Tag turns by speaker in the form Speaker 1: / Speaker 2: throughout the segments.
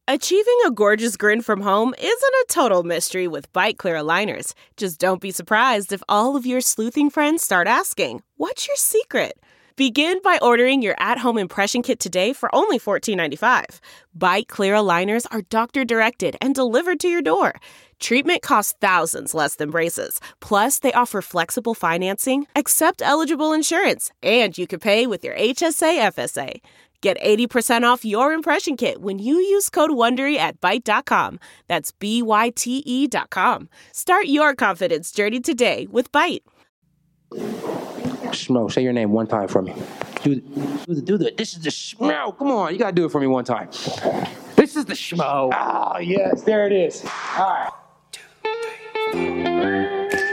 Speaker 1: Achieving a gorgeous grin from home isn't a total mystery with Byte Clear aligners. Just don't be surprised if all of your sleuthing friends start asking, "What's your secret?" Begin by ordering your at-home impression kit today for only $14.95. Byte Clear aligners are doctor-directed and delivered to your door. Treatment costs thousands less than braces. Plus, they offer flexible financing, accept eligible insurance, and you can pay with your HSA FSA. Get 80% off your impression kit when you use code WONDERY at Byte.com. That's BYTE.com. Start your confidence journey today with Byte.
Speaker 2: Schmo, say your name one time for me. Do the. This is the Schmo. Come on, you gotta do it for me one time. This is the Schmo. Ah, yes, there it is. All right. 2, 3.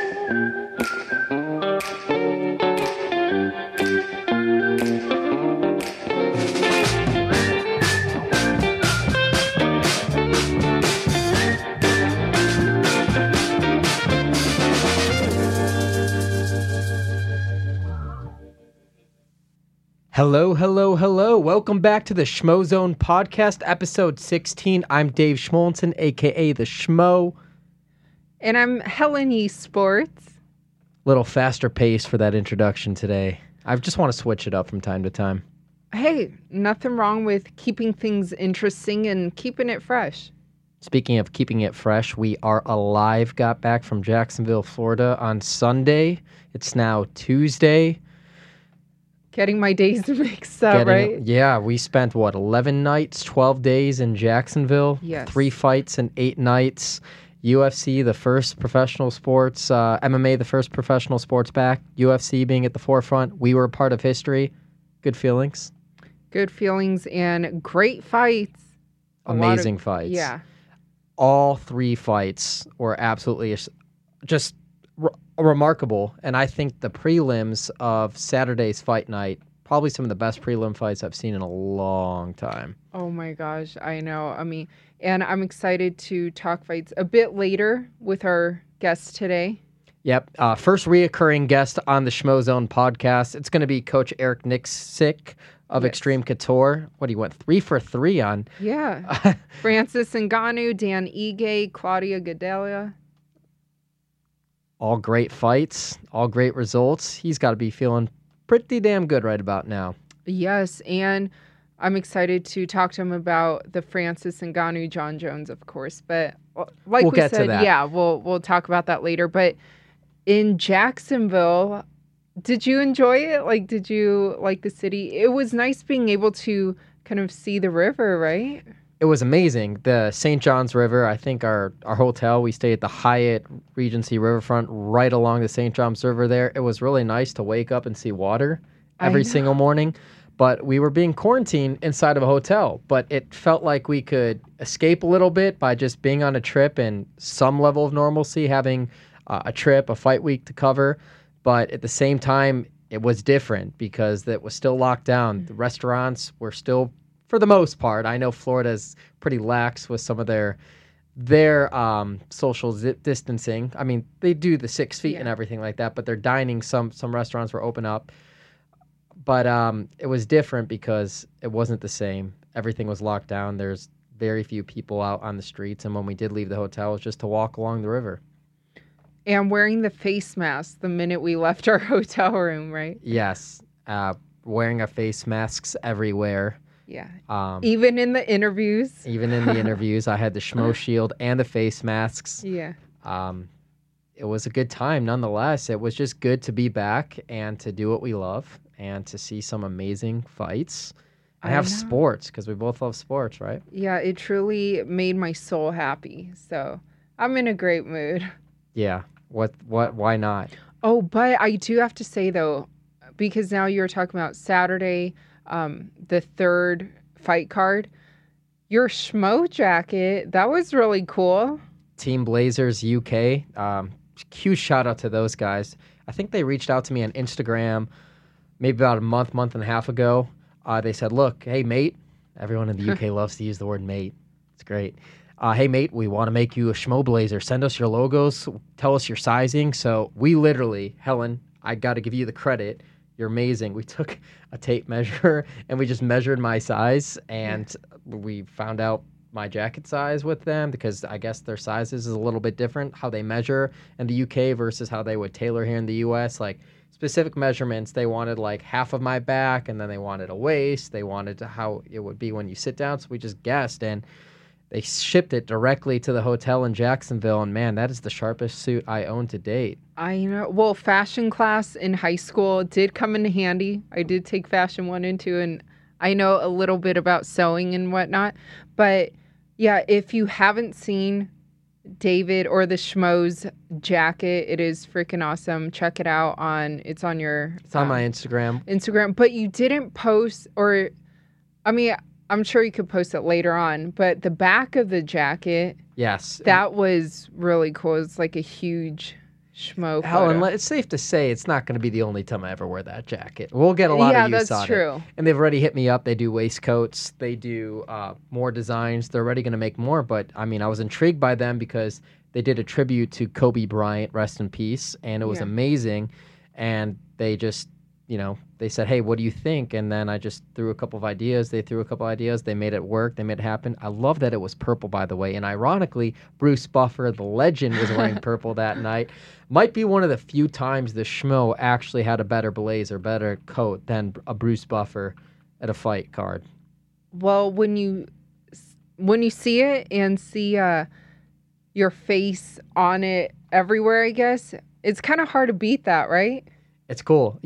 Speaker 3: Hello, hello, hello. Welcome back to the Schmo Zone podcast, episode 16. I'm Dave Schmolenson, a.k.a. The Schmo.
Speaker 4: And I'm Helen E. Sports.
Speaker 3: Little faster pace for that introduction today. I just want to switch it up from time to time.
Speaker 4: Hey, nothing wrong with keeping things interesting and keeping it fresh.
Speaker 3: Speaking of keeping it fresh, we are alive. Got back from Jacksonville, Florida on Sunday. It's now Tuesday.
Speaker 4: Getting my days mixed up, right?
Speaker 3: Yeah, we spent, 11 nights, 12 days in Jacksonville?
Speaker 4: Yes.
Speaker 3: 3 fights and 8 nights. UFC, the first professional sports, MMA, the first professional sports back. UFC being at the forefront. We were a part of history. Good feelings.
Speaker 4: Good feelings and great fights.
Speaker 3: Amazing fights.
Speaker 4: Yeah.
Speaker 3: All 3 fights were absolutely just remarkable, and I think the prelims of Saturday's fight night, probably some of the best prelim fights I've seen in a long time.
Speaker 4: Oh my gosh, I know. And I'm excited to talk fights a bit later with our guest today.
Speaker 3: Yep. First reoccurring guest on the Schmo Zone podcast. It's going to be Coach Eric Nicksick of Extreme Couture. What, he went 3 for 3 on?
Speaker 4: Yeah. Francis Ngannou, Dan Ige, Claudia Gadelha.
Speaker 3: All great fights, all great results. He's got to be feeling pretty damn good right about now.
Speaker 4: Yes, and I'm excited to talk to him about the Francis Ngannou, John Jones, of course. But like
Speaker 3: we'll
Speaker 4: we
Speaker 3: get
Speaker 4: said,
Speaker 3: to that.
Speaker 4: Yeah, we'll talk about that later. But in Jacksonville, did you enjoy it? Like, did you like the city? It was nice being able to kind of see the river, right?
Speaker 3: It was amazing. The St. John's River, I think our hotel, we stayed at the Hyatt Regency Riverfront right along the St. John's River there. It was really nice to wake up and see water every single morning. But we were being quarantined inside of a hotel. But it felt like we could escape a little bit by just being on a trip and some level of normalcy, having a trip, a fight week to cover. But at the same time, it was different because it was still locked down. The restaurants were still, for the most part, I know Florida's pretty lax with some of their social distancing. I mean, they do the 6 feet and everything like that, but their dining, some restaurants were open up. But it was different because it wasn't the same. Everything was locked down. There's very few people out on the streets, and when we did leave the hotel, it was just to walk along the river.
Speaker 4: And wearing the face mask the minute we left our hotel room, right?
Speaker 3: Yes, wearing our face masks everywhere.
Speaker 4: Yeah. Even in the interviews.
Speaker 3: Even in the interviews, I had the Schmo Shield and the face masks.
Speaker 4: Yeah.
Speaker 3: It was a good time nonetheless. It was just good to be back and to do what we love and to see some amazing fights. And have sports, because we both love sports, right?
Speaker 4: Yeah, it truly made my soul happy. So I'm in a great mood.
Speaker 3: Yeah. Why not?
Speaker 4: Oh, but I do have to say, though, because now you're talking about Saturday, the third fight card, your Schmo jacket, that was really cool.
Speaker 3: Team Blazers UK. Huge shout out to those guys. I think they reached out to me on Instagram maybe about a month and a half ago. They said, look, hey, mate. Everyone in the UK loves to use the word mate. It's great. Hey, mate, we want to make you a Schmo Blazer. Send us your logos. Tell us your sizing. So we literally, Helen, I got to give you the credit. You're amazing. We took a tape measure and we just measured my size, and we found out my jacket size with them because I guess their sizes is a little bit different, how they measure in the UK versus how they would tailor here in the US. Like specific measurements, they wanted like half of my back, and then they wanted a waist. They wanted to how it would be when you sit down. So we just guessed, and they shipped it directly to the hotel in Jacksonville. And man, that is the sharpest suit I own to date.
Speaker 4: I know. Well, fashion class in high school did come in handy. I did take fashion 1 and 2, and I know a little bit about sewing and whatnot. But yeah, if you haven't seen David or the Schmoes jacket, it is freaking awesome. Check it out it's on
Speaker 3: my Instagram.
Speaker 4: Instagram. But you didn't post, or I mean, I'm sure you could post it later on, but the back of the jacket,
Speaker 3: yes,
Speaker 4: that was really cool. It's like a huge Schmo
Speaker 3: Helen,
Speaker 4: photo.
Speaker 3: it's safe to say it's not going to be the only time I ever wear that jacket. We'll get a lot of use on it.
Speaker 4: Yeah, that's true.
Speaker 3: And they've already hit me up. They do waistcoats. They do more designs. They're already going to make more. But, I mean, I was intrigued by them because they did a tribute to Kobe Bryant, rest in peace, and it was amazing. And they just, they said, hey, what do you think? And then I just threw a couple of ideas. They threw a couple of ideas. They made it work. They made it happen. I love that it was purple, by the way. And ironically, Bruce Buffer, the legend, was wearing purple that night. Might be one of the few times the Schmo actually had a better blazer, better coat than a Bruce Buffer at a fight card.
Speaker 4: Well, when you see it and see your face on it everywhere, I guess, it's kind of hard to beat that, right?
Speaker 3: It's cool.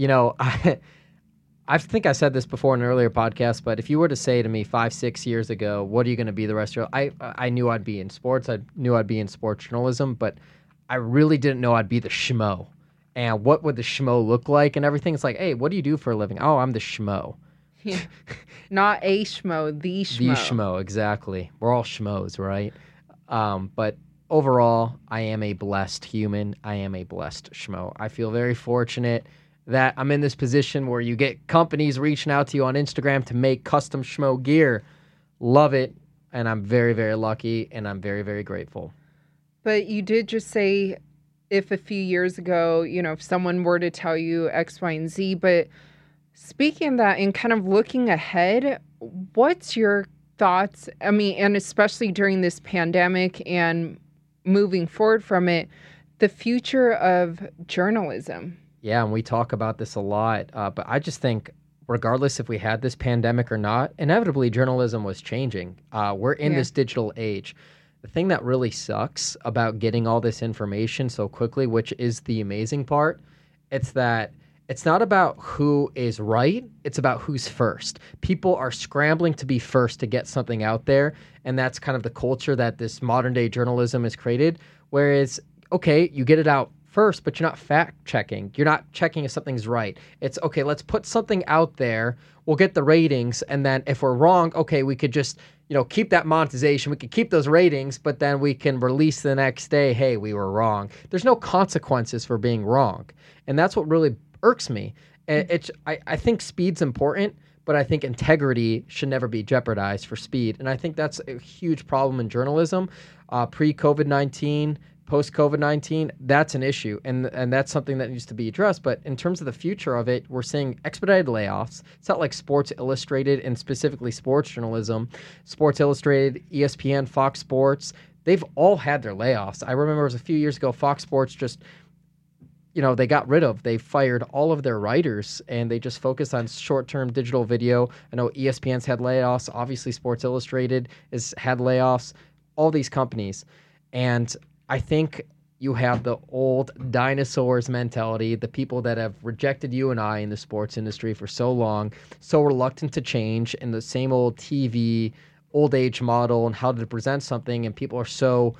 Speaker 3: I think I said this before in an earlier podcast, but if you were to say to me 5-6 years ago, what are you going to be the rest of your life? I knew I'd be in sports. I knew I'd be in sports journalism, but I really didn't know I'd be the Schmo. And what would the Schmo look like and everything? It's like, hey, what do you do for a living? Oh, I'm the Schmo.
Speaker 4: Yeah. Not a Schmo, the Schmo.
Speaker 3: The Schmo, exactly. We're all Schmoes, right? But overall, I am a blessed human. I am a blessed Schmo. I feel very fortunate that I'm in this position where you get companies reaching out to you on Instagram to make custom Schmo gear. Love it. And I'm very, very lucky, and I'm very, very grateful.
Speaker 4: But you did just say if a few years ago, if someone were to tell you X, Y, and Z, but speaking of that and kind of looking ahead, what's your thoughts? I mean, and especially during this pandemic and moving forward from it, the future of journalism.
Speaker 3: Yeah, and we talk about this a lot, but I just think regardless if we had this pandemic or not, inevitably journalism was changing. We're in this digital age. The thing that really sucks about getting all this information so quickly, which is the amazing part, it's that it's not about who is right, it's about who's first. People are scrambling to be first to get something out there, and that's kind of the culture that this modern day journalism has created, whereas, okay, you get it out first, but you're not fact checking. You're not checking if something's right. It's, okay, let's put something out there, we'll get the ratings, and then if we're wrong, okay, we could just keep that monetization, we could keep those ratings, but then we can release the next day, hey, we were wrong. There's no consequences for being wrong. And that's what really irks me. I think speed's important, but I think integrity should never be jeopardized for speed. And I think that's a huge problem in journalism. Pre-COVID-19, post-COVID-19, that's an issue, and that's something that needs to be addressed. But in terms of the future of it, we're seeing expedited layoffs. It's not like Sports Illustrated and specifically sports journalism. Sports Illustrated, ESPN, Fox Sports, they've all had their layoffs. I remember it was a few years ago, Fox Sports just, they fired all of their writers, and they just focused on short-term digital video. I know ESPN's had layoffs. Obviously, Sports Illustrated has had layoffs. All these companies. And I think you have the old dinosaurs mentality, the people that have rejected you and I in the sports industry for so long, so reluctant to change, and the same old TV, old age model and how to present something, and people are so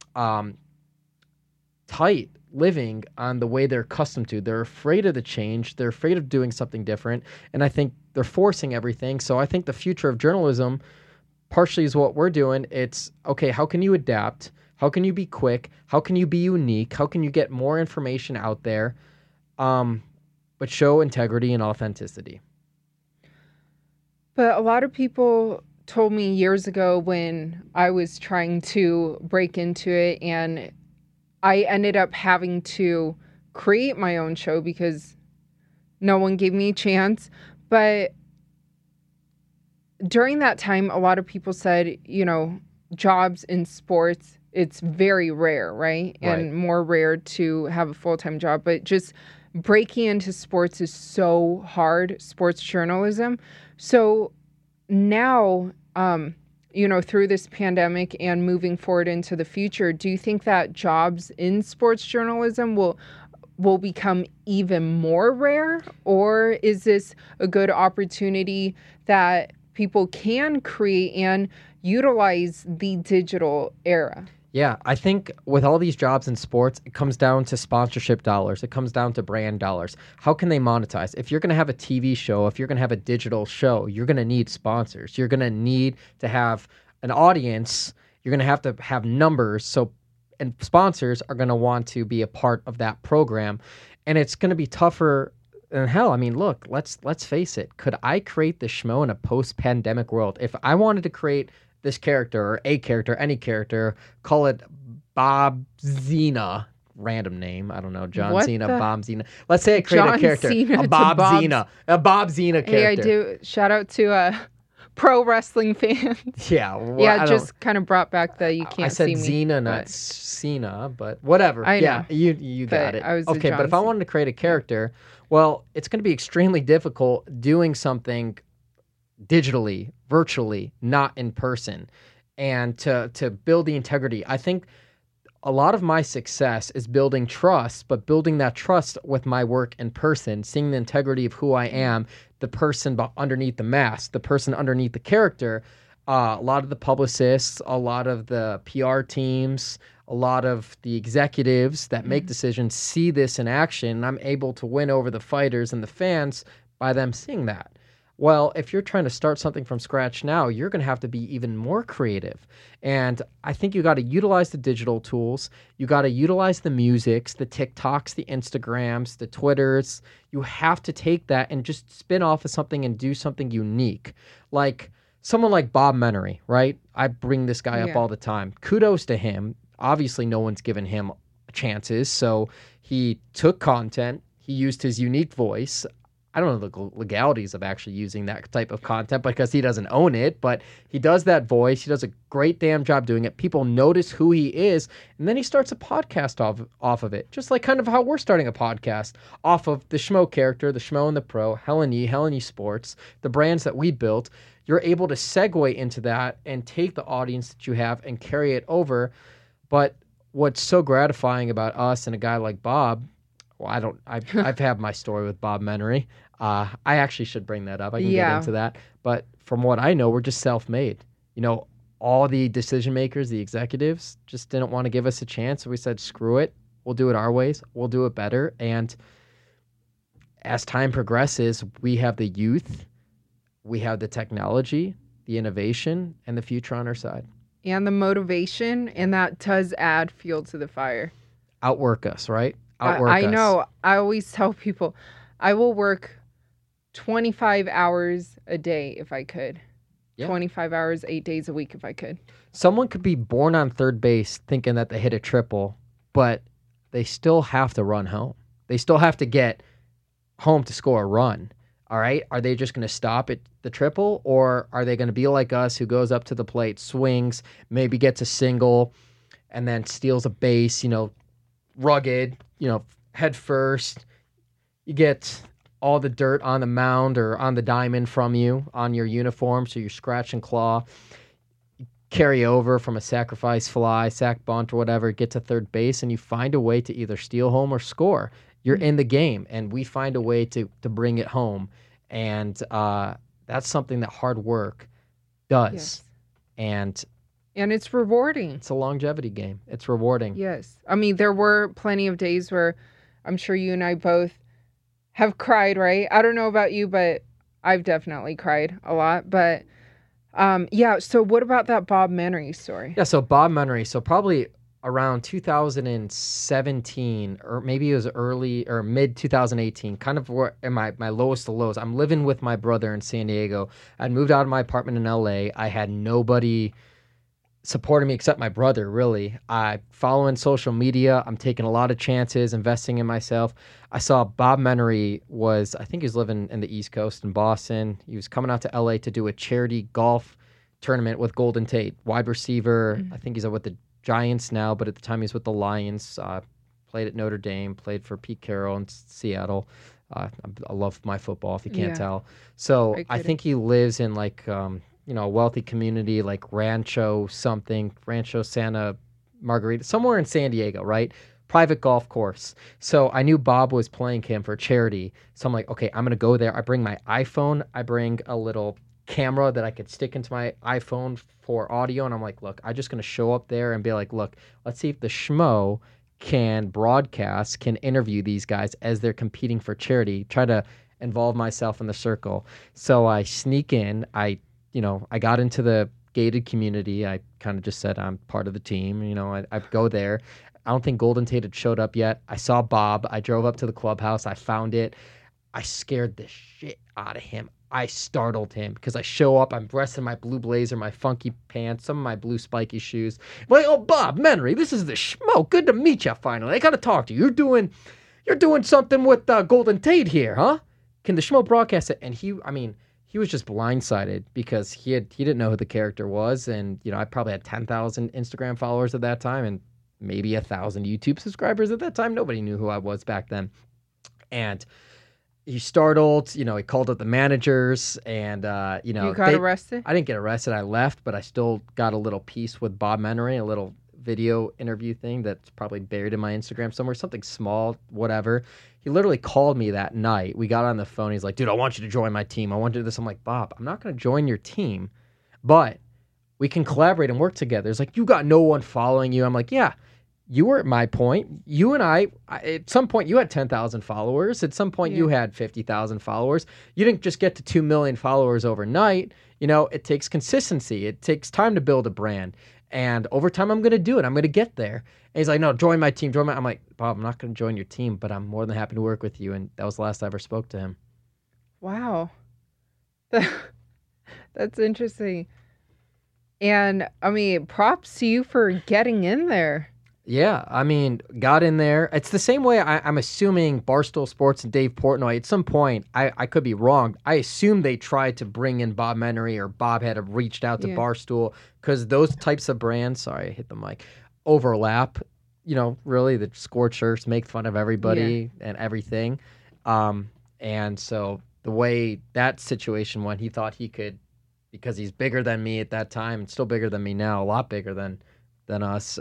Speaker 3: tight living on the way they're accustomed to. They're afraid of the change. They're afraid of doing something different, and I think they're forcing everything. So I think the future of journalism partially is what we're doing. It's, okay, how can you adapt? How can you be quick? How can you be unique? How can you get more information out there, but show integrity and authenticity?
Speaker 4: But a lot of people told me years ago when I was trying to break into it, and I ended up having to create my own show because no one gave me a chance. But during that time, a lot of people said, jobs in sports, it's very rare, right?
Speaker 3: Right.
Speaker 4: And more rare to have a full-time job. But just breaking into sports is so hard, sports journalism. So now, through this pandemic and moving forward into the future, do you think that jobs in sports journalism will become even more rare? Or is this a good opportunity that people can create and utilize the digital era?
Speaker 3: Yeah, I think with all these jobs in sports, it comes down to sponsorship dollars. It comes down to brand dollars. How can they monetize? If you're going to have a TV show, if you're going to have a digital show, you're going to need sponsors. You're going to need to have an audience. You're going to have numbers. And sponsors are going to want to be a part of that program. And it's going to be tougher than hell. I mean, look, let's face it. Could I create this schmo in a post-pandemic world? If I wanted to create this character or a character, any character, call it Bob Zena, random name. I don't know, John Cena, Bob Zena. Let's say I create a character, a Bob Zena character.
Speaker 4: Hey, I do. Shout out to pro wrestling fans.
Speaker 3: Yeah. Well,
Speaker 4: yeah, just kind of brought back the you can't see me.
Speaker 3: I said Zena, not Cena, but whatever.
Speaker 4: I know.
Speaker 3: Yeah, you got it.
Speaker 4: I was
Speaker 3: okay, but if I wanted to create a character, well, it's going to be extremely difficult doing something digitally, virtually, not in person, and to build the integrity. I think a lot of my success is building trust, but building that trust with my work in person, seeing the integrity of who I am, the person underneath the mask, the person underneath the character. A lot of the publicists, a lot of the PR teams, a lot of the executives that make decisions see this in action, and I'm able to win over the fighters and the fans by them seeing that. Well, if you're trying to start something from scratch now, you're going to have to be even more creative. And I think you got to utilize the digital tools. You got to utilize the musics, the TikToks, the Instagrams, the Twitters. You have to take that and just spin off of something and do something unique. Like someone like Bob Menery, right? I bring this guy up all the time. Kudos to him. Obviously, no one's given him chances. So he took content. He used his unique voice. I don't know the legalities of actually using that type of content because he doesn't own it, but he does that voice. He does a great damn job doing it. People notice who he is, and then he starts a podcast off of it, just like kind of how we're starting a podcast off of the Schmo character, the Schmo and the Pro, Helen Yee Sports, the brands that we built. You're able to segue into that and take the audience that you have and carry it over. But what's so gratifying about us and a guy like Bob, well, I've had my story with Bob Menery. I actually should bring that up. I can get into that. But from what I know, we're just self-made. All the decision makers, the executives, just didn't want to give us a chance. So we said, screw it. We'll do it our ways. We'll do it better. And as time progresses, we have the youth, we have the technology, the innovation, and the future on our side.
Speaker 4: And the motivation, and that does add fuel to the fire.
Speaker 3: Outwork us, right?
Speaker 4: I know. I always tell people I will work 25 hours a day if I could. Yeah. 25 hours, 8 days a week if I could.
Speaker 3: Someone could be born on third base thinking that they hit a triple, but they still have to run home. They still have to get home to score a run. All right? Are they just going to stop at the triple, or are they going to be like us who goes up to the plate, swings, maybe gets a single, and then steals a base, rugged, head first. You get all the dirt on the mound or on the diamond from you on your uniform, so you scratch and claw. You carry over from a sacrifice fly, sac bunt, or whatever, get to third base, and you find a way to either steal home or score. You're in the game, and we find a way to bring it home. And that's something that hard work does.
Speaker 4: Yes.
Speaker 3: And
Speaker 4: it's rewarding.
Speaker 3: It's a longevity game. It's rewarding.
Speaker 4: Yes. I mean, there were plenty of days where I'm sure you and I both have cried, right? I don't know about you, but I've definitely cried a lot. But so what about that Bob Menery story?
Speaker 3: Yeah, so Bob Menery, so probably around 2017, or maybe it was early or mid 2018, kind of where in my lowest of lows. I'm living with my brother in San Diego. I'd moved out of my apartment in LA. I had nobody supporting me except my brother, really. I following social media. I'm taking a lot of chances, investing in myself. I saw Bob Menery I think he was living in the East Coast in Boston. He was coming out to LA to do a charity golf tournament with Golden Tate, wide receiver. I think he's with the Giants now, but at the time he's with the Lions. Played at Notre Dame, played for Pete Carroll in Seattle. I love my football, if you can't tell. So I think he lives in like, a wealthy community like Rancho Santa Margarita, somewhere in San Diego, right? Private golf course. So I knew Bob was playing him for charity. So I'm like, okay, I'm going to go there. I bring my iPhone. I bring a little camera that I could stick into my iPhone for audio. And I'm like, look, I'm just going to show up there and be like, look, let's see if the schmo can broadcast, can interview these guys as they're competing for charity, try to involve myself in the circle. So I sneak in. I got into the gated community. I kind of just said I'm part of the team. I go there. I don't think Golden Tate had showed up yet. I saw Bob. I drove up to the clubhouse. I found it. I scared the shit out of him. I startled him because I show up. I'm dressed in my blue blazer, my funky pants, some of my blue spiky shoes. I'm like, oh, Bob Menery, this is the schmo. Good to meet you finally. I got to talk to you. You're doing something with Golden Tate here, huh? Can the schmo broadcast it? And he was just blindsided because he didn't know who the character was. And, I probably had 10,000 Instagram followers at that time and maybe 1,000 YouTube subscribers at that time. Nobody knew who I was back then. And he startled, he called up the managers and, You
Speaker 4: got arrested?
Speaker 3: I didn't get arrested. I left, but I still got a little piece with Bob Menery, a little video interview thing that's probably buried in my Instagram somewhere, something small, whatever. He literally called me that night. We got on the phone. He's like, dude, I want you to join my team. I want you to do this. I'm like, Bob, I'm not going to join your team, but we can collaborate and work together. It's like, you got no one following you. I'm like, yeah. You were at my point. You and I, at some point, you had 10,000 followers. At some point, you had 50,000 followers. You didn't just get to 2 million followers overnight. It takes consistency. It takes time to build a brand. And over time, I'm going to do it. I'm going to get there. And he's like, no, join my team. I'm like, Bob, I'm not going to join your team, but I'm more than happy to work with you. And that was the last I ever spoke to him.
Speaker 4: Wow. That's interesting. And, props to you for getting in there.
Speaker 3: Yeah, got in there. It's the same way I'm assuming Barstool Sports and Dave Portnoy, at some point, I could be wrong, I assume they tried to bring in Bob Menery or Bob had reached out to Barstool because those types of brands, sorry, I hit the mic, overlap. Really, the scorchers make fun of everybody and everything. And so the way that situation went, he thought he could, because he's bigger than me at that time and still bigger than me now, a lot bigger than us,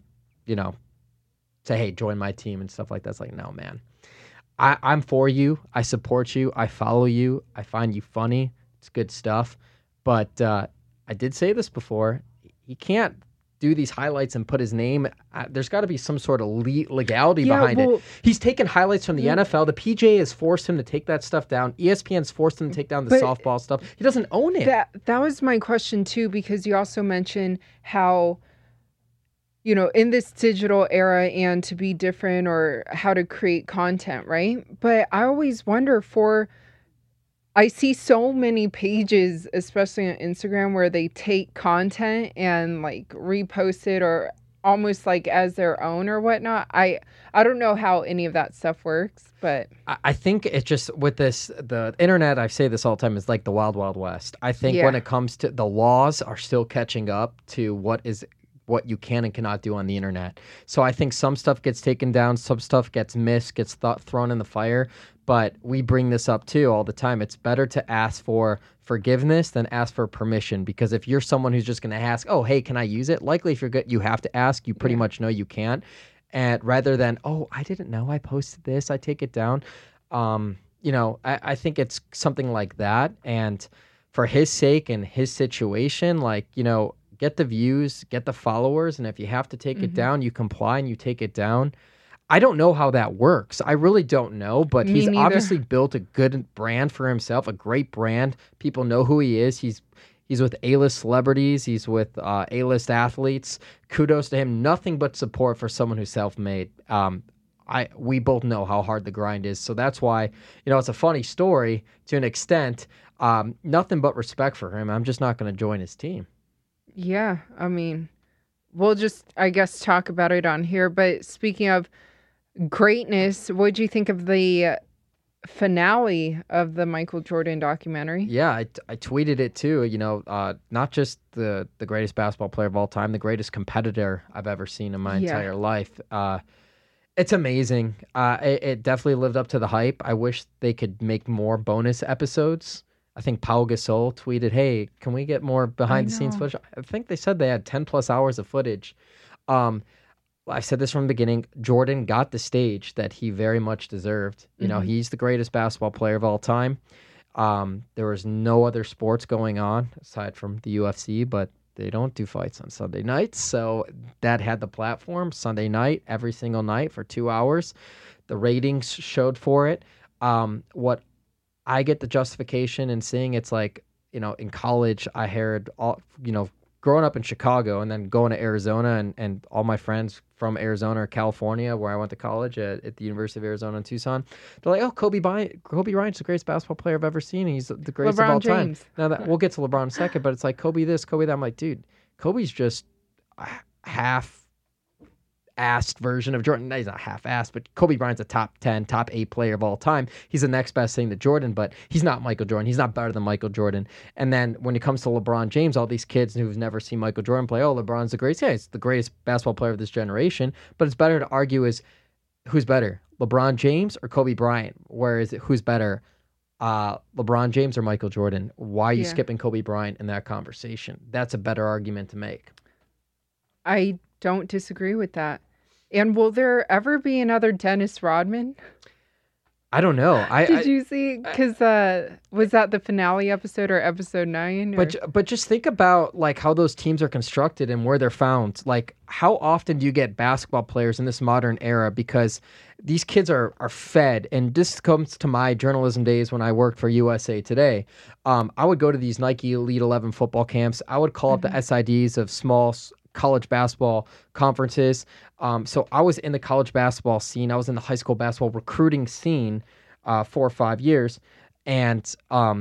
Speaker 3: say, hey, join my team and stuff like that. It's like, no, man. I'm for you. I support you. I follow you. I find you funny. It's good stuff. But I did say this before. He can't do these highlights and put his name. There's got to be some sort of legality behind it. He's taken highlights from the NFL. The PGA has forced him to take that stuff down. ESPN's forced him to take down the softball stuff. He doesn't own it.
Speaker 4: That was my question, too, because you also mentioned how in this digital era and to be different or how to create content, right? But I always wonder I see so many pages, especially on Instagram, where they take content and like repost it or almost like as their own or whatnot. I don't know how any of that stuff works, but
Speaker 3: I think it's just with the internet, I say this all the time, is like the wild, wild west. I think when it comes to the laws are still catching up to what you can and cannot do on the internet. So I think some stuff gets taken down, some stuff gets missed, gets thrown in the fire. But we bring this up too all the time. It's better to ask for forgiveness than ask for permission, because if you're someone who's just going to ask, oh, hey, can I use it? Likely if you're good, you have to ask. You pretty much know you can't. And rather than, oh, I didn't know I posted this, I take it down. I think it's something like that. And for his sake and his situation, get the views, get the followers, and if you have to take it down, you comply and you take it down. I don't know how that works. I really don't know, but he's obviously built a good brand for himself, a great brand. People know who he is. He's with A-list celebrities. He's with A-list athletes. Kudos to him. Nothing but support for someone who's self-made. We both know how hard the grind is. So that's why, it's a funny story to an extent. Nothing but respect for him. I'm just not going to join his team.
Speaker 4: Yeah, we'll just, I guess, talk about it on here. But speaking of greatness, what did you think of the finale of the Michael Jordan documentary.
Speaker 3: Yeah, I tweeted it too. Not just the greatest basketball player of all time, the greatest competitor I've ever seen in my entire life. It's amazing. It definitely lived up to the hype. I wish they could make more bonus episodes. I think Pau Gasol tweeted, "Hey, can we get more behind the scenes footage?" I think they said they had 10 plus hours of footage. I said this from the beginning. Jordan got the stage that he very much deserved. He's the greatest basketball player of all time. There was no other sports going on aside from the UFC, but they don't do fights on Sunday nights. So that had the platform Sunday night, every single night for 2 hours. The ratings showed for it. What I get the justification in seeing, it's like, in college, I heard growing up in Chicago and then going to Arizona and all my friends from Arizona or California, where I went to college at the University of Arizona in Tucson, they're like, "Oh, Kobe Bryant's the greatest basketball player I've ever seen. He's the greatest of all time." Now that we'll get to LeBron in a second, but it's like Kobe this, Kobe that. I'm like, dude, Kobe's just a half-assed version of Jordan. No, he's not half-assed, but Kobe Bryant's a top 10, top 8 player of all time. He's the next best thing to Jordan, but he's not Michael Jordan. He's not better than Michael Jordan. And then when it comes to LeBron James, all these kids who've never seen Michael Jordan play, "Oh, LeBron's the greatest." Yeah, he's the greatest basketball player of this generation, but it's better to argue is who's better, LeBron James or Kobe Bryant? Whereas who's better, LeBron James or Michael Jordan? Why are you skipping Kobe Bryant in that conversation? That's a better argument to make.
Speaker 4: I don't disagree with that. And will there ever be another Dennis Rodman?
Speaker 3: I don't know.
Speaker 4: Did you see? Because was that the finale episode or episode 9?
Speaker 3: But just think about like how those teams are constructed and where they're found. Like, how often do you get basketball players in this modern era? Because these kids are fed, and this comes to my journalism days when I worked for USA Today. I would go to these Nike Elite 11 football camps. I would call up the SIDs of small college basketball conferences. So I was in the college basketball scene. I was in the high school basketball recruiting scene 4 or 5 years. And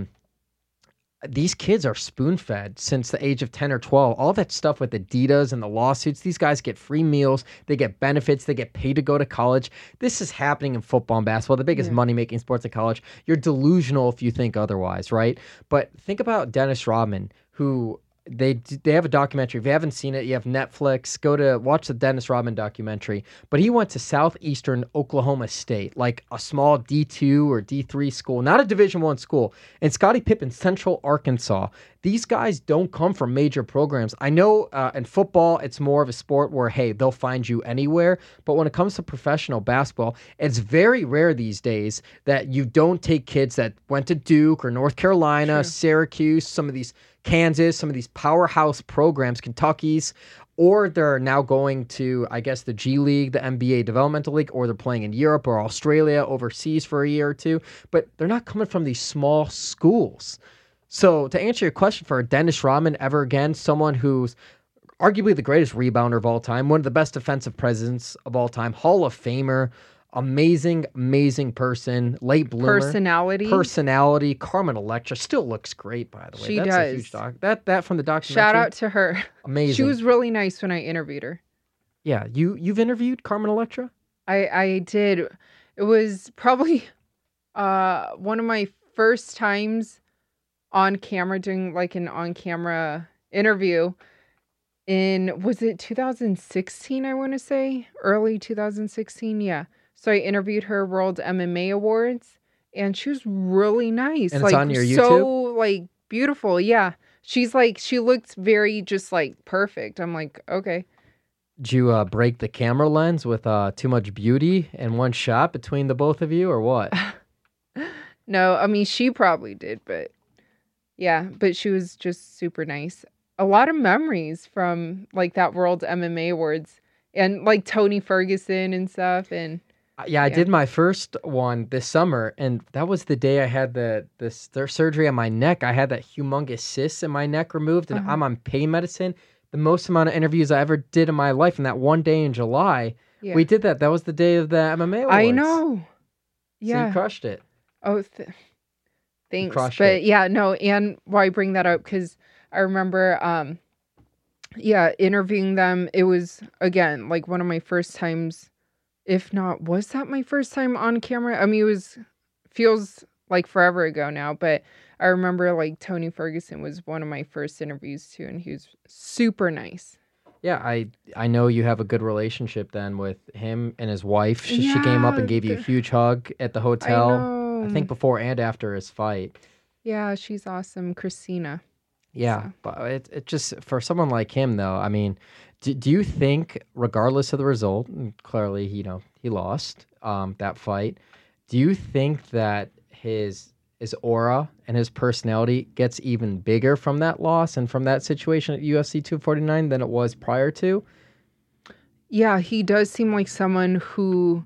Speaker 3: these kids are spoon-fed since the age of 10 or 12. All that stuff with Adidas and the lawsuits, these guys get free meals, they get benefits, they get paid to go to college. This is happening in football and basketball, the biggest money-making sports in college. You're delusional if you think otherwise, right? But think about Dennis Rodman, who... They have a documentary. If you haven't seen it, you have Netflix. Go to watch the Dennis Rodman documentary. But he went to Southeastern Oklahoma State, like a small D2 or D3 school, not a Division I school. And Scottie Pippen, Central Arkansas. These guys don't come from major programs. I know in football, it's more of a sport where, hey, they'll find you anywhere. But when it comes to professional basketball, it's very rare these days that you don't take kids that went to Duke or North Carolina, Syracuse, some of these Kansas, some of these powerhouse programs, Kentucky's, or they're now going to, I guess, the G League, the NBA Developmental League, or they're playing in Europe or Australia overseas for a year or two. But they're not coming from these small schools. So to answer your question, for Dennis Rodman ever again, someone who's arguably the greatest rebounder of all time, one of the best defensive presence of all time, Hall of Famer, amazing person, late bloomer. Personality. Carmen Electra still looks great, by the way.
Speaker 4: She
Speaker 3: That's
Speaker 4: does.
Speaker 3: A huge doc. That from the documentary.
Speaker 4: Shout out to her.
Speaker 3: Amazing.
Speaker 4: She was really nice when I interviewed her.
Speaker 3: Yeah, you've interviewed Carmen Electra?
Speaker 4: I did. It was probably one of my first times on camera doing like an on-camera interview in, was it 2016, I want to say? Early 2016, yeah. So I interviewed her World MMA Awards, and she was really nice.
Speaker 3: And
Speaker 4: like,
Speaker 3: it's on your YouTube?
Speaker 4: So, like, beautiful, yeah. She's like, she looks very just, like, perfect. I'm like, okay.
Speaker 3: Did you break the camera lens with too much beauty in one shot between the both of you, or what?
Speaker 4: No, I mean, she probably did, but yeah, but she was just super nice. A lot of memories from, like, that World MMA Awards, and, like, Tony Ferguson and stuff, and...
Speaker 3: Yeah, I did my first one this summer, and that was the day I had the surgery on my neck. I had that humongous cyst in my neck removed, and I'm on pain medicine. The most amount of interviews I ever did in my life, and that one day in July, we did that. That was the day of the MMA Awards.
Speaker 4: I know.
Speaker 3: Yeah. So you crushed it.
Speaker 4: Oh, thanks. But yeah, no, and why I bring that up, because I remember, interviewing them. It was, again, like one of my first times. If not, was that my first time on camera? I mean, it was a feels like forever ago now, but I remember like Tony Ferguson was one of my first interviews too, and he was super nice.
Speaker 3: Yeah, I know you have a good relationship then with him and his wife. She came up and gave you a huge hug at the hotel. I think before and after his fight.
Speaker 4: Yeah, she's awesome, Christina.
Speaker 3: Yeah,
Speaker 4: So.
Speaker 3: but it just, for someone like him though, I mean, do you think, regardless of the result, and clearly, you know, he lost that fight, do you think that his aura and his personality gets even bigger from that loss and from that situation at UFC 249 than it was prior to?
Speaker 4: Yeah, he does seem like someone who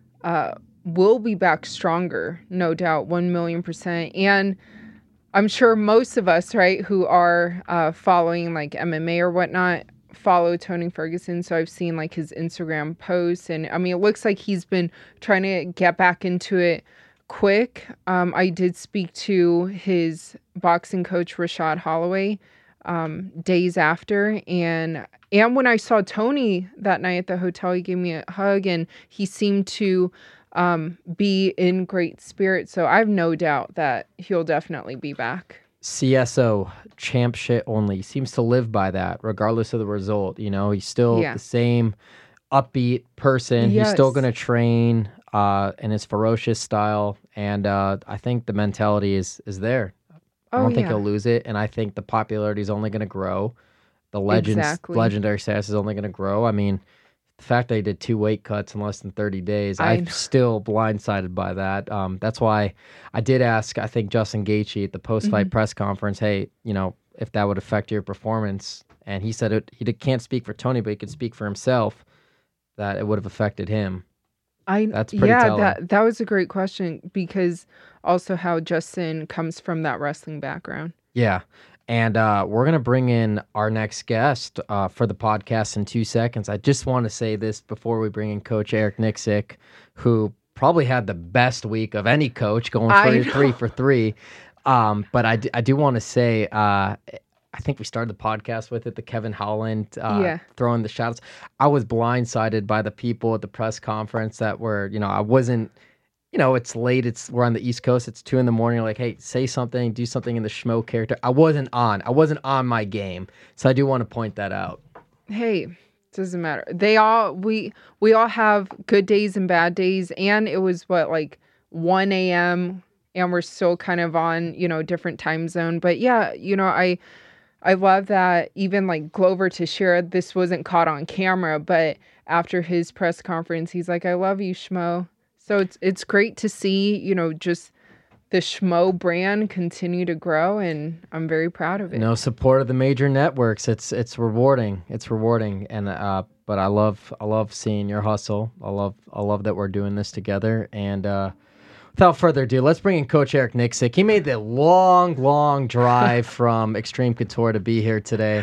Speaker 4: will be back stronger, no doubt, 1,000,000%. And I'm sure most of us, right, who are following like MMA or whatnot, follow Tony Ferguson. So I've seen like his Instagram posts, and I mean, it looks like he's been trying to get back into it quick. I did speak to his boxing coach, Rashad Holloway, days after, and when I saw Tony that night at the hotel, he gave me a hug, and he seemed to be in great spirits. So I have no doubt that he'll definitely be back.
Speaker 3: CSO, champ shit only, seems to live by that regardless of the result. You know, he's still the same upbeat person.
Speaker 4: Yes.
Speaker 3: He's still going to train in his ferocious style. And I think the mentality is there. I don't think he'll lose it. And I think the popularity is only going to grow. The legendary status is only going to grow. I mean, the fact that he did 2 weight cuts in less than 30 days, I'm still blindsided by that. That's why I did ask, I think, Justin Gaethje at the post-fight press conference, hey, you know, if that would affect your performance. And he said he can't speak for Tony, but he could speak for himself, that it would have affected him. That's pretty telling.
Speaker 4: That was a great question, because also how Justin comes from that wrestling background.
Speaker 3: Yeah. And we're going to bring in our next guest for the podcast in 2 seconds. I just want to say this before we bring in Coach Eric Nicksick, who probably had the best week of any coach, going for 3 for 3. But I do want to say, I think we started the podcast with it, the Kevin Holland throwing the shots. I was blindsided by the people at the press conference that were, you know, I wasn't, you know, it's late. We're on the East Coast. It's 2 a.m. You're like, hey, say something, do something in the schmo character. I wasn't on my game. So I do want to point that out.
Speaker 4: Hey, doesn't matter. We all have good days and bad days. And it was like 1 a.m. and we're still kind of on, you know, different time zone. But yeah, you know, I love that even like Glover Teixeira, this wasn't caught on camera, but after his press conference, he's like, I love you, Schmo. So it's great to see, you know, just the Schmo brand continue to grow, and I'm very proud of it.
Speaker 3: No support of the major networks. It's rewarding. It's rewarding, and but I love seeing your hustle. I love that we're doing this together. And without further ado, let's bring in Coach Eric Nicksick. He made the long drive from Extreme Couture to be here today.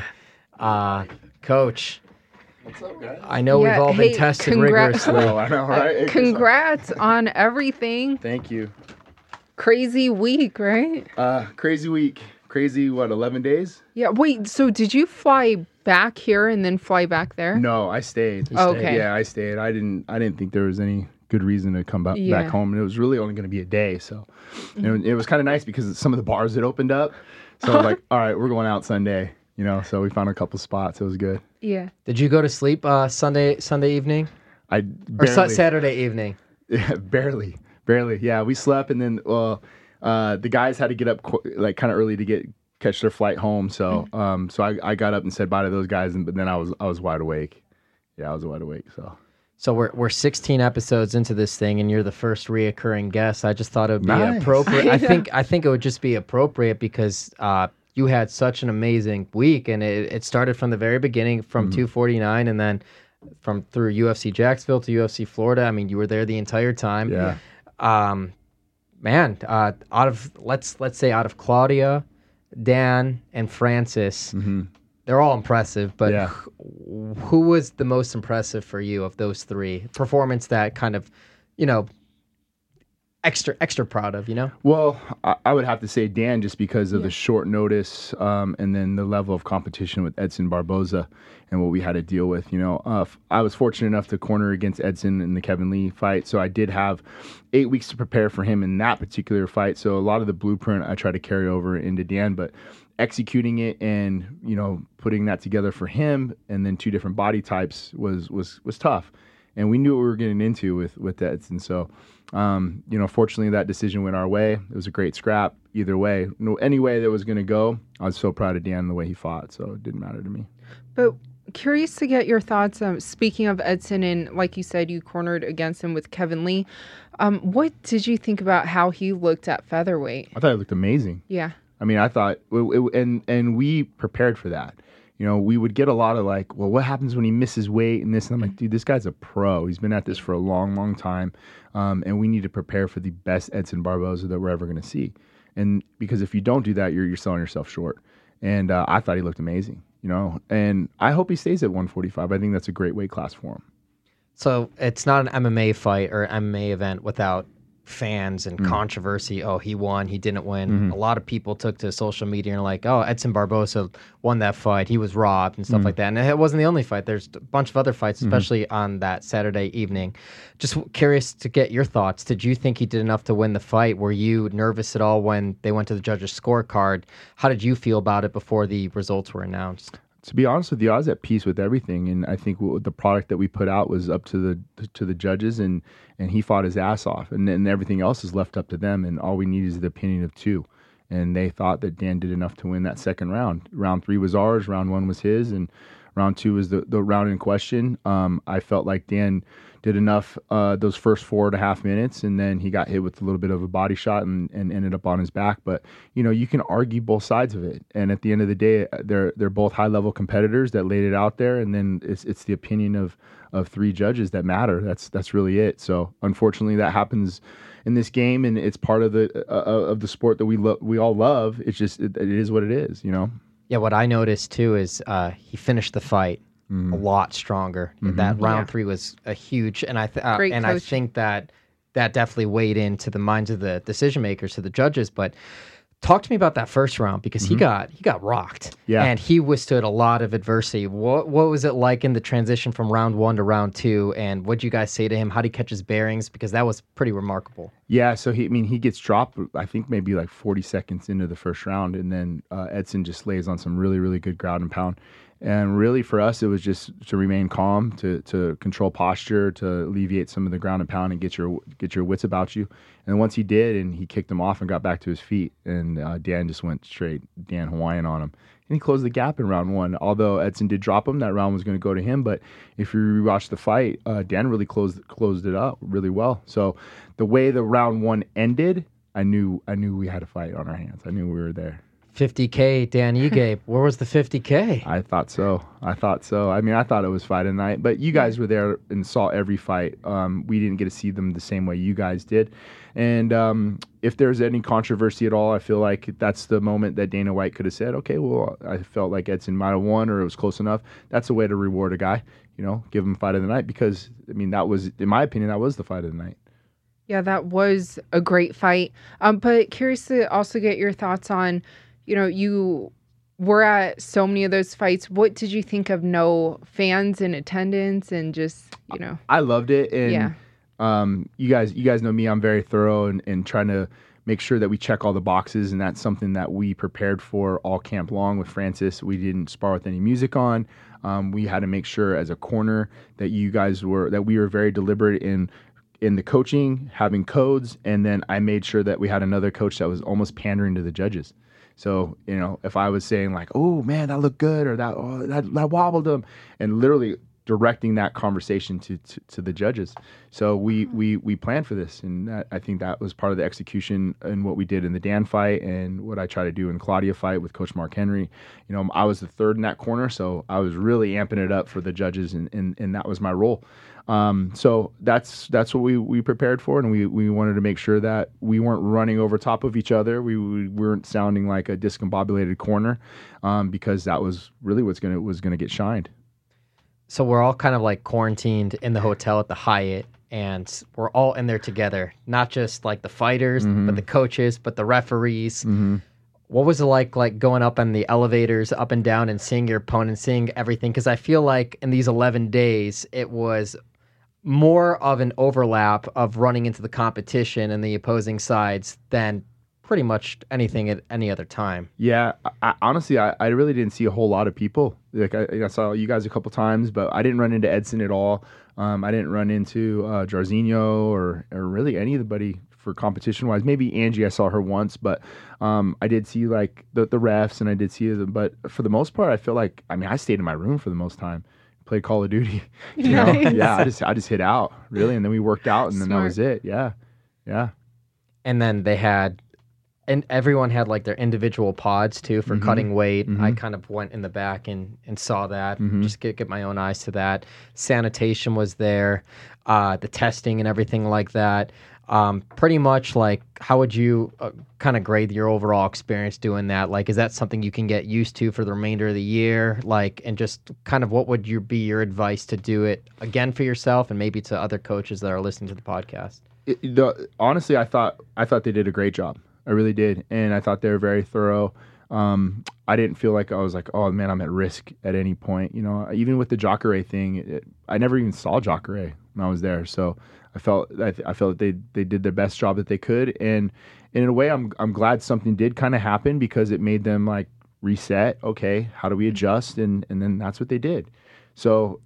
Speaker 3: Coach.
Speaker 5: What's up, guys?
Speaker 3: I know we've all been tested rigorously.
Speaker 5: I know, right?
Speaker 4: Congrats on everything.
Speaker 5: Thank you.
Speaker 4: Crazy week, right?
Speaker 5: Crazy week. Crazy, 11 days?
Speaker 4: Yeah, wait, so did you fly back here and then fly back there?
Speaker 5: No, I stayed.
Speaker 4: Okay.
Speaker 5: Yeah, I stayed. I didn't think there was any good reason to come back home. And it was really only going to be a day. So it was kind of nice because some of the bars had opened up. So I was like, all right, we're going out Sunday. You know, so we found a couple spots. It was good.
Speaker 4: Yeah.
Speaker 3: Did you go to sleep Sunday evening? Or Saturday evening?
Speaker 5: Yeah, barely. Yeah, we slept, and then the guys had to get up kind of early to catch their flight home. So I got up and said bye to those guys, but then I was wide awake. Yeah, I was wide awake.
Speaker 3: So we're 16 episodes into this thing, and you're the first reoccurring guest. I just thought it would be appropriate. I think it would just be appropriate because you had such an amazing week, and it started from the very beginning, from 249, and then through UFC Jacksonville to UFC Florida. I mean, you were there the entire time.
Speaker 5: Yeah.
Speaker 3: Man, let's say out of Claudia, Dan, and Francis, they're all impressive. But who was the most impressive for you of those three? Performance that kind of, you know, extra proud of, you know?
Speaker 5: Well, I would have to say Dan, just because of the short notice and then the level of competition with Edson Barboza and what we had to deal with. You know, I was fortunate enough to corner against Edson in the Kevin Lee fight, so I did have 8 weeks to prepare for him in that particular fight. So a lot of the blueprint I try to carry over into Dan, but executing it and, you know, putting that together for him and then 2 different body types was tough. And we knew what we were getting into with Edson. So, you know, fortunately that decision went our way. It was a great scrap either way. Any way that was going to go, I was so proud of Dan the way he fought. So it didn't matter to me.
Speaker 4: But curious to get your thoughts. Speaking of Edson, and like you said, you cornered against him with Kevin Lee. What did you think about how he looked at featherweight?
Speaker 5: I thought it looked amazing.
Speaker 4: Yeah.
Speaker 5: I mean, I thought, and we prepared for that. You know, we would get a lot of like, well, what happens when he misses weight and this? And I'm like, dude, this guy's a pro. He's been at this for a long, long time. And we need to prepare for the best Edson Barboza that we're ever going to see. And because if you don't do that, you're selling yourself short. And I thought he looked amazing, you know, and I hope he stays at 145. I think that's a great weight class for him.
Speaker 3: So it's not an MMA fight or MMA event without fans and controversy. Oh, he won, he didn't win. A lot of people took to social media and like, oh, Edson Barboza won that fight, he was robbed and stuff like that. And it wasn't the only fight. There's a bunch of other fights, especially on that Saturday evening. Just curious to get your thoughts. Did you think he did enough to win the fight? Were you nervous at all when they went to the judges' scorecard? How did you feel about it before the results were announced?
Speaker 5: To be honest with you, I was at peace with everything, and I think the product that we put out was up to the judges, and he fought his ass off, and then everything else is left up to them, and all we need is the opinion of 2. And they thought that Dan did enough to win that second round. Round 3 was ours, round 1 was his, and round 2 was the round in question. I felt like Dan did enough those first 4.5 minutes, and then he got hit with a little bit of a body shot and ended up on his back. But you know, you can argue both sides of it, and at the end of the day, they're both high level competitors that laid it out there, and then it's the opinion of 3 judges that matter. That's really it. So unfortunately, that happens in this game, and it's part of the sport that we all love. It's just it is what it is, you know.
Speaker 3: Yeah, what I noticed too is he finished the fight a lot stronger. That round 3 was a huge, and I think that definitely weighed into the minds of the decision makers, to the judges. But talk to me about that first round, because he got rocked, and he withstood a lot of adversity. What was it like in the transition from round 1 to round 2, and what did you guys say to him? How did he catch his bearings? Because that was pretty remarkable.
Speaker 5: Yeah, so he gets dropped, I think maybe like 40 seconds into the first round, and then Edson just lays on some really, really good ground and pound. And really for us, it was just to remain calm, to control posture, to alleviate some of the ground and pound and get your wits about you. And once he did, and he kicked him off and got back to his feet, and Dan just went straight Dan Hawaiian on him. And he closed the gap in round 1. Although Edson did drop him, that round was going to go to him. But if you rewatch the fight, Dan really closed it up really well. So the way the round 1 ended, I knew we had a fight on our hands. I knew we were there.
Speaker 3: 50K, Dan Ige. Where was the 50K?
Speaker 5: I thought so. I mean, I thought it was fight of the night, but you guys were there and saw every fight. We didn't get to see them the same way you guys did. And if there's any controversy at all, I feel like that's the moment that Dana White could have said, okay, well, I felt like Edson might have won, or it was close enough. That's a way to reward a guy, you know, give him fight of the night, because, I mean, that was, in my opinion, that was the fight of the night.
Speaker 4: Yeah, that was a great fight. But curious to also get your thoughts on, you know, you were at so many of those fights. What did you think of no fans in attendance and just, you know?
Speaker 5: I loved it. And you guys know me. I'm very thorough and trying to make sure that we check all the boxes. And that's something that we prepared for all camp long with Francis. We didn't spar with any music on. We had to make sure as a corner that we were very deliberate in the coaching, having codes. And then I made sure that we had another coach that was almost pandering to the judges. So, you know, if I was saying like, oh man, that looked good, or that wobbled them, and literally directing that conversation to the judges. So we planned for this, and I think that was part of the execution and what we did in the Dan fight and what I try to do in Claudia fight with Coach Mark Henry. You know, I was the third in that corner, so I was really amping it up for the judges, and that was my role. So that's what we prepared for, and we wanted to make sure that we weren't running over top of each other. We weren't sounding like a discombobulated corner, because that was really was gonna get shined.
Speaker 3: So we're all kind of like quarantined in the hotel at the Hyatt, and we're all in there together, not just like the fighters, but the coaches, but the referees. What was it like going up in the elevators, up and down, and seeing your opponent, seeing everything? Because I feel like in these 11 days, it was more of an overlap of running into the competition and the opposing sides than pretty much anything at any other time.
Speaker 5: Yeah, honestly, I really didn't see a whole lot of people. Like I saw you guys a couple times, but I didn't run into Edson at all. I didn't run into Jarzinho or really anybody for competition wise. Maybe Angie, I saw her once, but I did see like the refs, and I did see them. But for the most part, I feel like I stayed in my room for the most time. Played Call of Duty. You know? Yeah, I just hit out really, and then we worked out, and then that was it. Yeah.
Speaker 3: And then they had. And everyone had like their individual pods too for cutting weight. I kind of went in the back and saw that, just get my own eyes to that. Sanitation was there, the testing and everything like that. Pretty much like, how would you kind of grade your overall experience doing that? Like, is that something you can get used to for the remainder of the year? Like, and just kind of what would be your advice to do it again for yourself and maybe to other coaches that are listening to the podcast?
Speaker 5: Honestly, I thought they did a great job. I really did, and I thought they were very thorough. I didn't feel like I was like, oh man, I'm at risk at any point. You know, even with the Jacare thing, I never even saw Jacare when I was there. So I felt that they did their best job that they could, and in a way, I'm glad something did kind of happen because it made them like reset. Okay, how do we adjust? And then that's what they did. So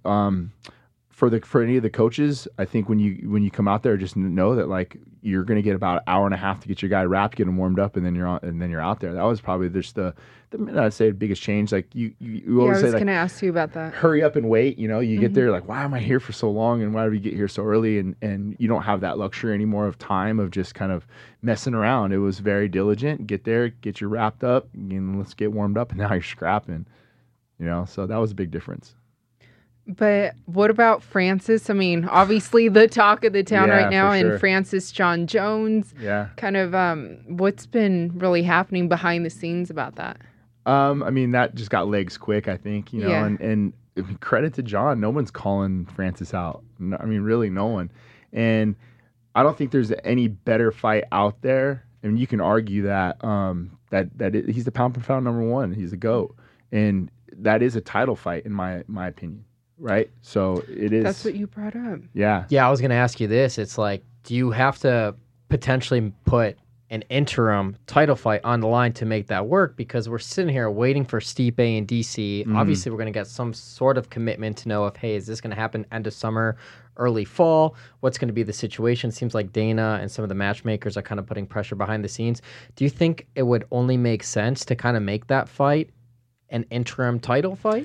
Speaker 5: for any of the coaches, I think when you come out there, just know that like you're going to get about an hour and a half to get your guy wrapped, get him warmed up, and then you're out there. That was probably just the I'd say the biggest change. Like you always say,
Speaker 4: I was going to ask you about that.
Speaker 5: Hurry up and wait. You know, you get there like, why am I here for so long, and why did we get here so early? And you don't have that luxury anymore of time of just kind of messing around. It was very diligent. Get there, get you wrapped up, and let's get warmed up, and now you're scrapping. You know, so that was a big difference.
Speaker 4: But what about Francis? I mean, obviously the talk of the town right now,
Speaker 5: sure.
Speaker 4: and Francis John Jones.
Speaker 5: Yeah.
Speaker 4: Kind of what's been really happening behind the scenes about that?
Speaker 5: I mean, that just got legs quick, I think, you know,
Speaker 4: Yeah.
Speaker 5: and credit to John. No one's calling Francis out. No, I mean, really no one. And I don't think there's any better fight out there. I mean, you can argue that he's the pound for pound number one. He's a GOAT. And that is a title fight in my opinion. Right? So it is.
Speaker 4: That's what you brought up.
Speaker 5: Yeah.
Speaker 3: Yeah, I was going to ask you this. It's like, do you have to potentially put an interim title fight on the line to make that work? Because we're sitting here waiting for Stipe and DC. Obviously, we're going to get some sort of commitment to know if, hey, is this going to happen end of summer, early fall? What's going to be the situation? Seems like Dana and some of the matchmakers are kind of putting pressure behind the scenes. Do you think it would only make sense to kind of make that fight an interim title fight?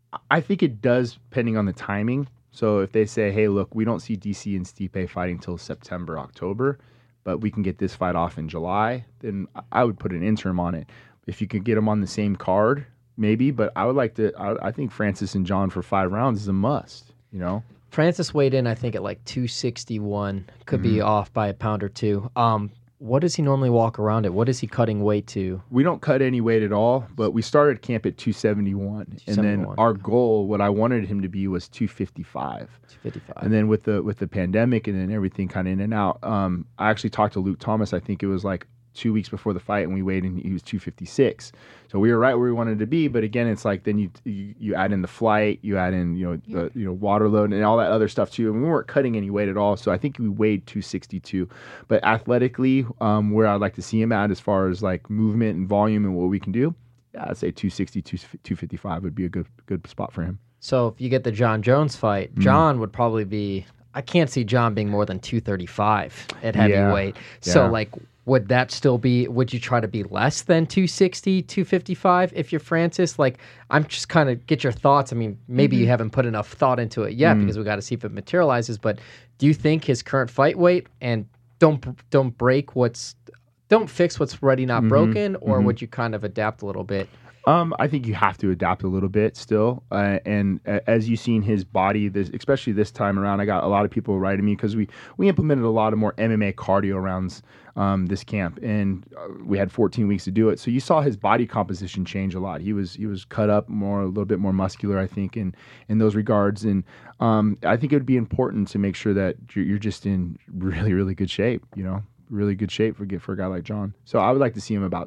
Speaker 5: I think it does, depending on the timing. So if they say, hey, look, we don't see DC and Stipe fighting till September, October, but we can get this fight off in July, then I would put an interim on it. If you could get them on the same card, maybe, but I would like to, I think Francis and John for 5 rounds is a must, you know?
Speaker 3: Francis weighed in, I think, at like 261. Could be off by a pound or two. What does he normally walk around at? What is he cutting weight to?
Speaker 5: We don't cut any weight at all, but we started camp at 271. And then our goal, what I wanted him to be, was 255.
Speaker 3: 255.
Speaker 5: And then with the pandemic and then everything kind of in and out, I actually talked to Luke Thomas. I think it was like 2 weeks before the fight, and we weighed in, he was 256. So we were right where we wanted to be, but again, it's like then you add in the flight, you add in the water load and all that other stuff too. And we weren't cutting any weight at all, so I think we weighed 262. But athletically, where I'd like to see him at as far as like movement and volume and what we can do, yeah, I'd say 260, 255 would be a good spot for him.
Speaker 3: So if you get the John Jones fight, John would probably be. I can't see John being more than 235 at heavyweight.
Speaker 5: Yeah.
Speaker 3: So like. Would that still be, would you try to be less than 260, 255 if you're Francis? Like, I'm just kind of get your thoughts. I mean, maybe you haven't put enough thought into it yet because we got to see if it materializes. But do you think his current fight weight and don't fix what's already not broken, or would you kind of adapt a little bit?
Speaker 5: I think you have to adapt a little bit still, and as you've seen his body, especially this time around, I got a lot of people writing me because we implemented a lot of more MMA cardio rounds this camp, and we had 14 weeks to do it. So you saw his body composition change a lot. He was cut up more, a little bit more muscular, I think, in those regards. And I think it would be important to make sure that you're just in really, really good shape. Really good shape for a guy like John. So I'd like to see him at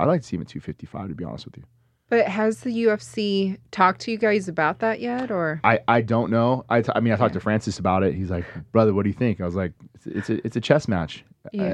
Speaker 5: 255, to be honest with you.
Speaker 4: But has the UFC talked to you guys about that yet, or?
Speaker 5: I don't know. I talked to Francis about it. He's like, brother, what do you think? I was like, it's a chess match,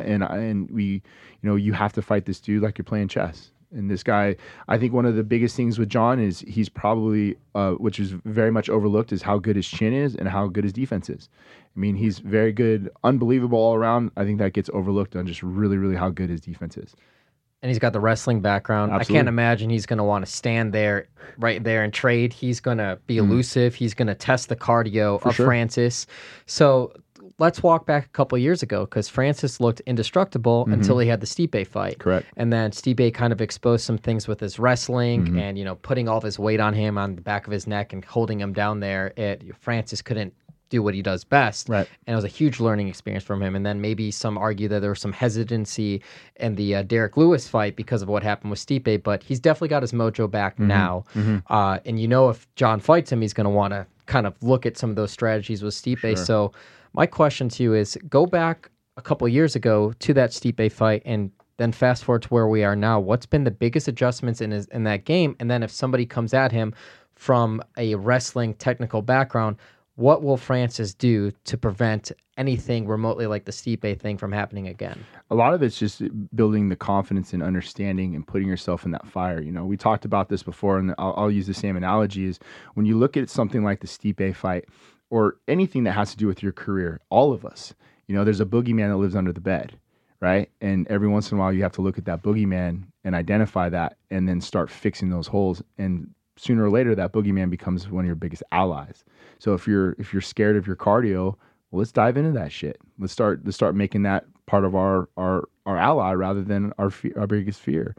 Speaker 5: and we, you have to fight this dude like you're playing chess. And this guy, I think one of the biggest things with John is he's probably, which is very much overlooked, is how good his chin is and how good his defense is. I mean, he's very good, unbelievable all around. I think that gets overlooked on just really, really how good his defense is.
Speaker 3: And he's got the wrestling background.
Speaker 5: Absolutely.
Speaker 3: I can't imagine he's going to want to stand there, right there, and trade. He's going to be elusive. He's going to test the cardio of Francis. So let's walk back a couple of years ago, because Francis looked indestructible until he had the Stipe fight.
Speaker 5: Correct.
Speaker 3: And then Stipe kind of exposed some things with his wrestling and, putting all of his weight on him on the back of his neck and holding him down there. Francis couldn't do what he does best.
Speaker 5: Right.
Speaker 3: And it was a huge learning experience from him. And then maybe some argue that there was some hesitancy in the Derek Lewis fight because of what happened with Stipe, but he's definitely got his mojo back now. And if John fights him, he's going to want to kind of look at some of those strategies with Stipe.
Speaker 5: Sure.
Speaker 3: So my question to you is, go back a couple of years ago to that Stipe fight and then fast forward to where we are now. What's been the biggest adjustments in that game? And then if somebody comes at him from a wrestling technical background, what will Francis do to prevent anything remotely like the Stipe thing from happening again?
Speaker 5: A lot of it's just building the confidence and understanding and putting yourself in that fire. We talked about this before, and I'll use the same analogy, is when you look at something like the Stipe fight or anything that has to do with your career, all of us, there's a boogeyman that lives under the bed, right? And every once in a while you have to look at that boogeyman and identify that and then start fixing those holes. And sooner or later, that boogeyman becomes one of your biggest allies. So if you're scared of your cardio, well, let's dive into that shit. Let's start making that part of our ally rather than our biggest fear.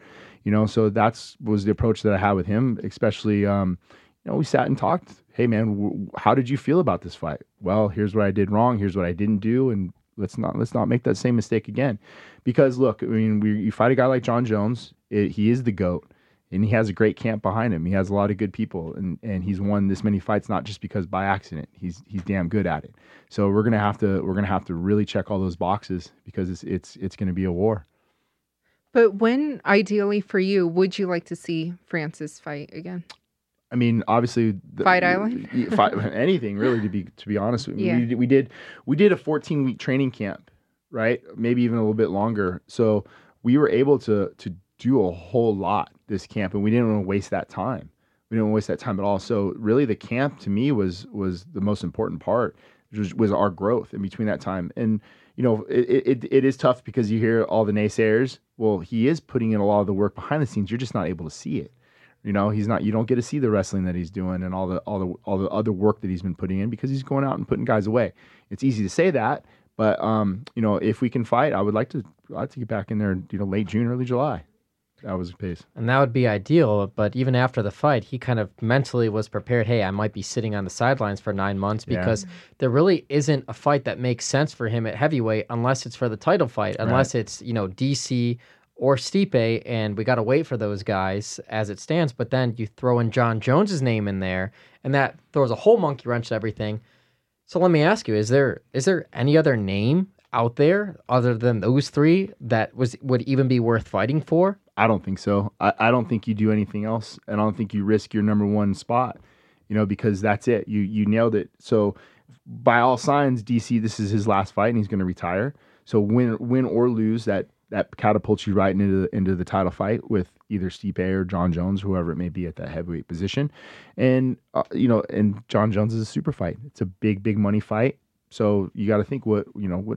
Speaker 5: So was the approach that I had with him. Especially, we sat and talked. Hey, man, how did you feel about this fight? Well, here's what I did wrong. Here's what I didn't do, and let's not make that same mistake again. Because look, you fight a guy like John Jones. He is the GOAT. And he has a great camp behind him. He has a lot of good people, and he's won this many fights not just because by accident. He's damn good at it. So we're gonna have to really check all those boxes, because it's gonna be a war.
Speaker 4: But when, ideally for you, would you like to see Francis fight again?
Speaker 5: I mean, obviously,
Speaker 4: Fight Island,
Speaker 5: anything really. To be honest with you,
Speaker 4: Yeah.
Speaker 5: we did a 14-week training camp, right? Maybe even a little bit longer. So we were able to do a whole lot this camp, and we didn't want to waste that time. We didn't waste that time at all. So really, the camp to me was the most important part, was our growth in between that time. And it is tough because you hear all the naysayers. Well, he is putting in a lot of the work behind the scenes. You're just not able to see it. He's not. You don't get to see the wrestling that he's doing and all the other work that he's been putting in, because he's going out and putting guys away. It's easy to say that, but if we can fight, I'd like to get back in there. Late June, early July. That was the pace.
Speaker 3: And that would be ideal, but even after the fight, he kind of mentally was prepared, hey, I might be sitting on the sidelines for 9 months, because there really isn't a fight that makes sense for him at heavyweight unless it's for the title fight, unless it's, DC or Stipe, and we got to wait for those guys as it stands. But then you throw in John Jones's name in there, and that throws a whole monkey wrench to everything. So let me ask you, is there any other name out there other than those three that would even be worth fighting for?
Speaker 5: I don't think so. I don't think you do anything else, and I don't think you risk your number one spot, because that's it. You nailed it. So by all signs, DC, this is his last fight, and he's going to retire. So win or lose, that catapults you right into the title fight with either Stipe or John Jones, whoever it may be at that heavyweight position. And and John Jones is a super fight. It's a big money fight. So you got to think what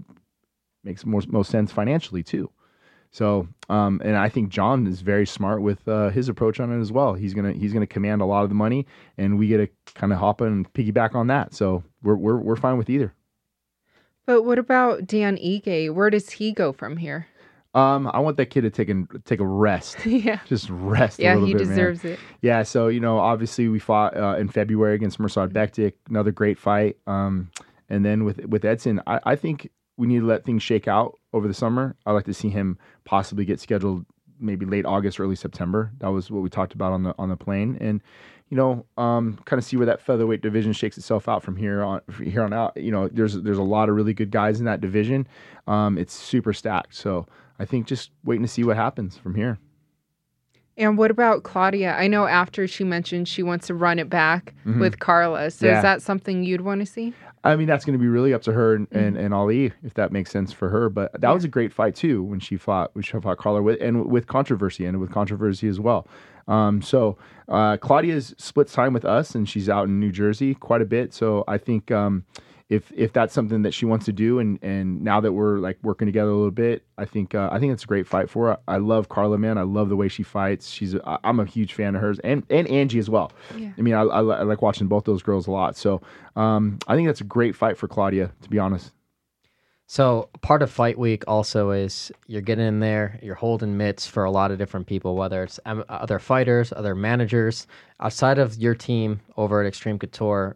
Speaker 5: makes most sense financially too. So, and I think John is very smart with his approach on it as well. He's gonna command a lot of the money, and we get to kind of hop in and piggyback on that. So we're fine with either.
Speaker 4: But what about Dan Ige? Where does he go from here?
Speaker 5: I want that kid to take a rest.
Speaker 4: Yeah.
Speaker 5: Just rest a
Speaker 4: Yeah,
Speaker 5: little
Speaker 4: he
Speaker 5: bit, man.
Speaker 4: deserves it.
Speaker 5: Yeah, so obviously we fought in February against Mirsad Bektik, another great fight. And then with Edson, I think we need to let things shake out over the summer. I'd like to see him possibly get scheduled maybe late August, early September. That was what we talked about on the plane, and kind of see where that featherweight division shakes itself out from here on out. There's a lot of really good guys in that division. It's super stacked, so I think just waiting to see what happens from here.
Speaker 4: And what about Claudia? I know after she mentioned she wants to run it back with Carla. So
Speaker 5: Yeah.
Speaker 4: is that something you'd want to see?
Speaker 5: I mean, that's going to be really up to her and Ali, if that makes sense for her. But that was a great fight too when she fought Carla with controversy as well. So Claudia's splits time with us, and she's out in New Jersey quite a bit. So I think if that's something that she wants to do, and now that we're like working together a little bit, I think it's a great fight for her. I love Carla, man. I love the way she fights. I'm a huge fan of hers, and Angie as well.
Speaker 4: Yeah.
Speaker 5: I mean, I like watching both those girls a lot. So I think that's a great fight for Claudia, to be honest.
Speaker 3: So part of fight week also is you're getting in there, you're holding mitts for a lot of different people, whether it's other fighters, other managers. Outside of your team over at Extreme Couture,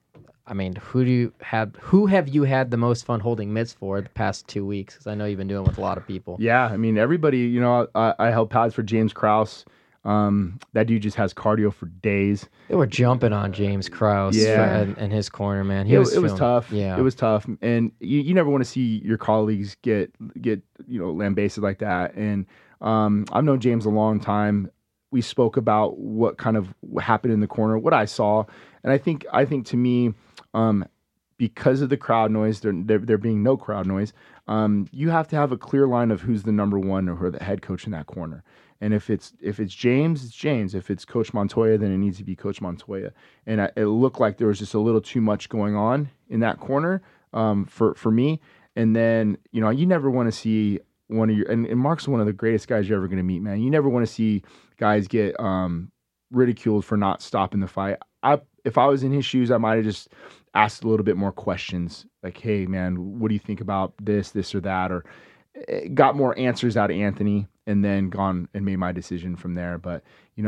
Speaker 3: who have you had the most fun holding mitts for the past 2 weeks? Because I know you've been doing it with a lot of people.
Speaker 5: Yeah, I mean, everybody, I held pads for James Krause. That dude just has cardio for days.
Speaker 3: They were jumping on James Krause in his corner, man.
Speaker 5: It was tough.
Speaker 3: Yeah.
Speaker 5: It was tough. And you never want to see your colleagues get lambasted like that. And I've known James a long time. We spoke about what happened in the corner, what I saw. And I think to me, because of the crowd noise, there being no crowd noise, you have to have a clear line of who's the number one or who the head coach in that corner. And if it's James, it's James. If it's Coach Montoya, then it needs to be Coach Montoya. And it looked like there was just a little too much going on in that corner for me. And then you never want to see one of your and Mark's one of the greatest guys you're ever going to meet, man. You never want to see guys get ridiculed for not stopping the fight. If I was in his shoes, I might have just asked a little bit more questions, like, "Hey, man, what do you think about this or that?" Or got more answers out of Anthony, and then gone and made my decision from there. But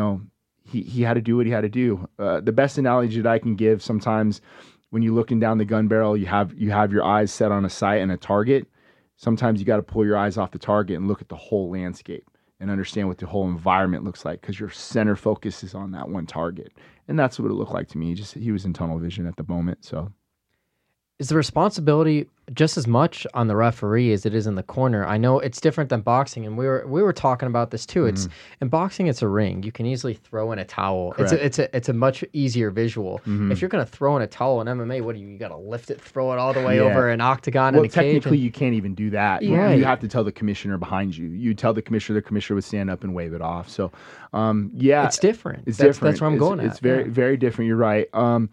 Speaker 5: he had to do what he had to do. The best analogy that I can give, sometimes when you're looking down the gun barrel, you have your eyes set on a sight and a target. Sometimes you got to pull your eyes off the target and look at the whole landscape and understand what the whole environment looks like, because your center focus is on that one target. And that's what it looked like to me. He was in tunnel vision at the moment. So
Speaker 3: is the responsibility just as much on the referee as it is in the corner? I know it's different than boxing, and we were talking about this too. It's in boxing, it's a ring. You can easily throw in a towel.
Speaker 5: Correct.
Speaker 3: It's a much easier visual. If you're gonna throw in a towel in MMA, what do you got to lift it, throw it all the way over an octagon in a cage?
Speaker 5: Technically, you can't even do that.
Speaker 3: Yeah.
Speaker 5: You have to tell the commissioner behind you. You tell the commissioner would stand up and wave it off. So,
Speaker 3: it's different.
Speaker 5: It's different.
Speaker 3: That's where I'm going at.
Speaker 5: It's very, very different. You're right.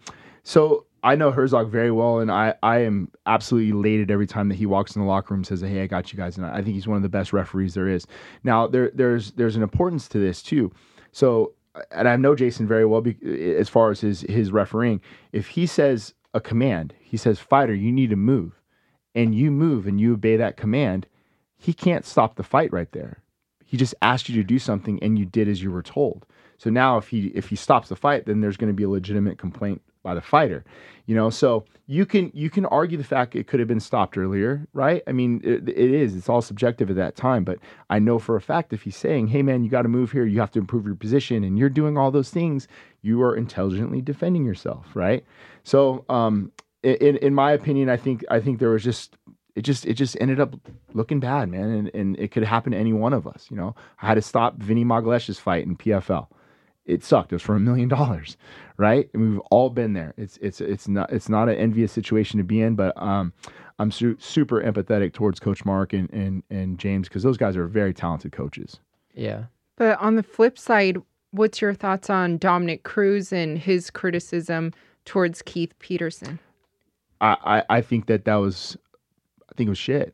Speaker 5: So I know Herzog very well, and I am absolutely elated every time that he walks in the locker room and says, "Hey, I got you guys." And I think he's one of the best referees there is. Now, there's an importance to this too. So, and I know Jason very well as far as his refereeing. If he says a command, he says, "Fighter, you need to move," and you move and you obey that command, he can't stop the fight right there. He just asked you to do something, and you did as you were told. So now, if he stops the fight, then there's going to be a legitimate complaint by the fighter, so you can argue the fact it could have been stopped earlier, right? I mean, it's all subjective at that time, but I know for a fact if he's saying, "Hey man, you got to move here, you have to improve your position," and you're doing all those things, you are intelligently defending yourself, right? So, in my opinion, I think there was it just ended up looking bad, man, and it could happen to any one of us. I had to stop Vinny Magalhães' fight in PFL. It sucked. It was for $1 million, right? And we've all been there. It's not an envious situation to be in, but I'm super empathetic towards Coach Mark and James, because those guys are very talented coaches.
Speaker 3: Yeah.
Speaker 4: But on the flip side, what's your thoughts on Dominic Cruz and his criticism towards Keith Peterson?
Speaker 5: I think it was shit.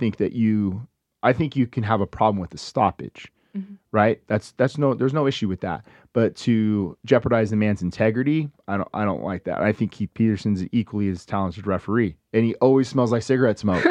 Speaker 5: I think you can have a problem with the stoppage. Right? There's no issue with that. But to jeopardize the man's integrity, I don't like that. I think Keith Peterson's equally as talented referee, and he always smells like cigarette smoke.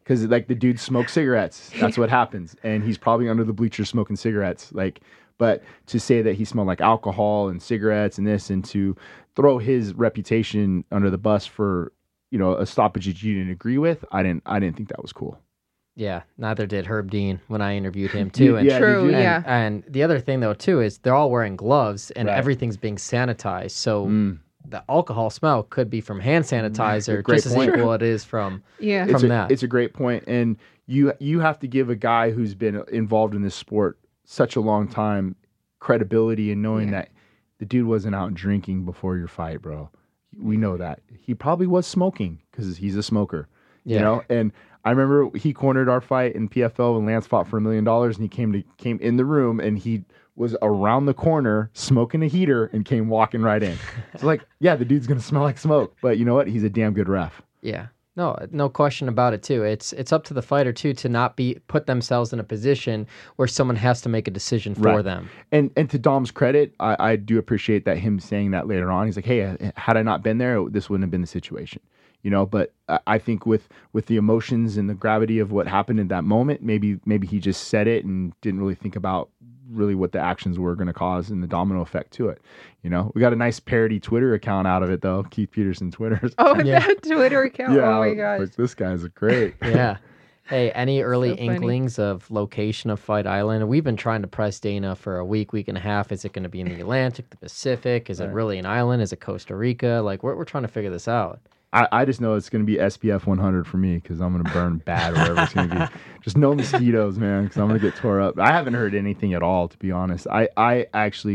Speaker 5: because like the dude smokes cigarettes. That's what happens, and he's probably under the bleachers smoking cigarettes. Like, but to say that he smelled like alcohol and cigarettes and this, and to throw his reputation under the bus for a stoppage that you didn't agree with, I didn't think that was cool.
Speaker 3: Yeah, neither did Herb Dean when I interviewed him too. And,
Speaker 4: True,
Speaker 3: and,
Speaker 4: yeah.
Speaker 3: And the other thing though too is they're all wearing gloves and
Speaker 5: Right.
Speaker 3: everything's being sanitized. So the alcohol smell could be from hand sanitizer
Speaker 5: Great
Speaker 3: just as
Speaker 5: point.
Speaker 3: equal it is from
Speaker 4: Yeah.
Speaker 3: from that.
Speaker 5: It's a great point, and you have to give a guy who's been involved in this sport such a long time credibility and knowing that the dude wasn't out drinking before your fight, bro. We know that he probably was smoking because he's a smoker,
Speaker 3: Yeah.
Speaker 5: And I remember he cornered our fight in PFL when Lance fought for $1 million, and he came in the room and he was around the corner smoking a heater and came walking right in. So like, yeah, the dude's gonna smell like smoke, but you know what? He's a damn good ref.
Speaker 3: Yeah. No question about it too. It's up to the fighter too to not put themselves in a position where someone has to make a decision for
Speaker 5: Right.
Speaker 3: them.
Speaker 5: And to Dom's credit, I do appreciate that him saying that later on. He's like, hey, had I not been there, this wouldn't have been the situation. But I think with the emotions and the gravity of what happened in that moment, maybe he just said it and didn't really think about really what the actions were going to cause and the domino effect to it. We got a nice parody Twitter account out of it though. Keith Peterson Twitter.
Speaker 4: Oh,
Speaker 3: Yeah.
Speaker 4: that Twitter account.
Speaker 5: yeah,
Speaker 4: Oh my
Speaker 5: like,
Speaker 4: gosh.
Speaker 5: this guy's great.
Speaker 3: Yeah. Hey, any early
Speaker 4: So funny.
Speaker 3: inklings of location of Fight Island? We've been trying to press Dana for a week and a half. Is it going to be in the Atlantic, the Pacific? Is it really an island? Is it Costa Rica? Like, we're trying to figure this out.
Speaker 5: I just know it's going to be SPF 100 for me because I'm going to burn bad wherever it's going to be. Just no mosquitoes, man, because I'm going to get tore up. I haven't heard anything at all, to be honest. I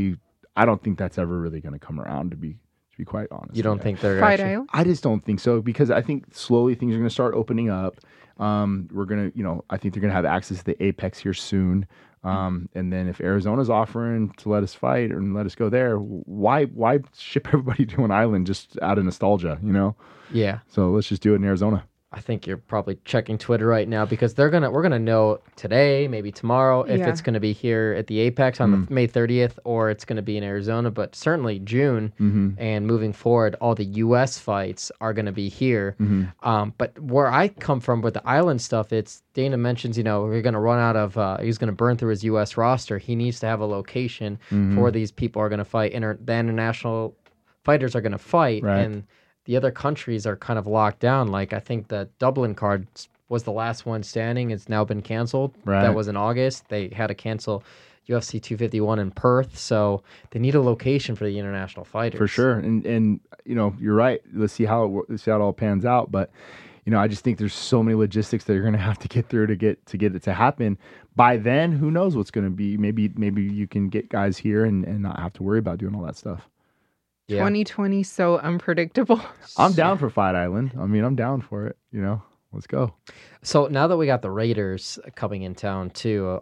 Speaker 5: don't think that's ever really going to come around, to be quite honest.
Speaker 3: You don't think they're
Speaker 4: Fight
Speaker 3: actually-
Speaker 4: Island?
Speaker 5: I just don't think so because I think slowly things are going to start opening up. We're going to, I think they're going to have access to the Apex here soon. And then if Arizona's offering to let us fight and let us go there, why ship everybody to an island just out of nostalgia,
Speaker 3: Yeah.
Speaker 5: So let's just do it in Arizona.
Speaker 3: I think you're probably checking Twitter right now because we're gonna know today, maybe tomorrow, if
Speaker 4: Yeah.
Speaker 3: it's gonna be here at the Apex on the May 30th or it's gonna be in Arizona. But certainly June and moving forward, all the U.S. fights are gonna be here. But where I come from with the island stuff, it's Dana mentions we're gonna run out of. He's gonna burn through his U.S. roster. He needs to have a location for where these people are gonna fight. The international fighters are gonna fight
Speaker 5: Right.
Speaker 3: and the other countries are kind of locked down. Like I think the Dublin card was the last one standing. It's now been canceled.
Speaker 5: Right.
Speaker 3: That was in August. They had to cancel UFC 251 in Perth. So they need a location for the international fighters.
Speaker 5: For sure. And you're right. Let's see how it all pans out. But, I just think there's so many logistics that you're going to have to get through to get it to happen. By then, who knows what's going to be? Maybe you can get guys here and not have to worry about doing all that stuff.
Speaker 3: Yeah.
Speaker 4: 2020 so unpredictable.
Speaker 5: I'm down for Fight Island. I mean, I'm down for it. Let's go.
Speaker 3: So now that we got the Raiders coming in town too,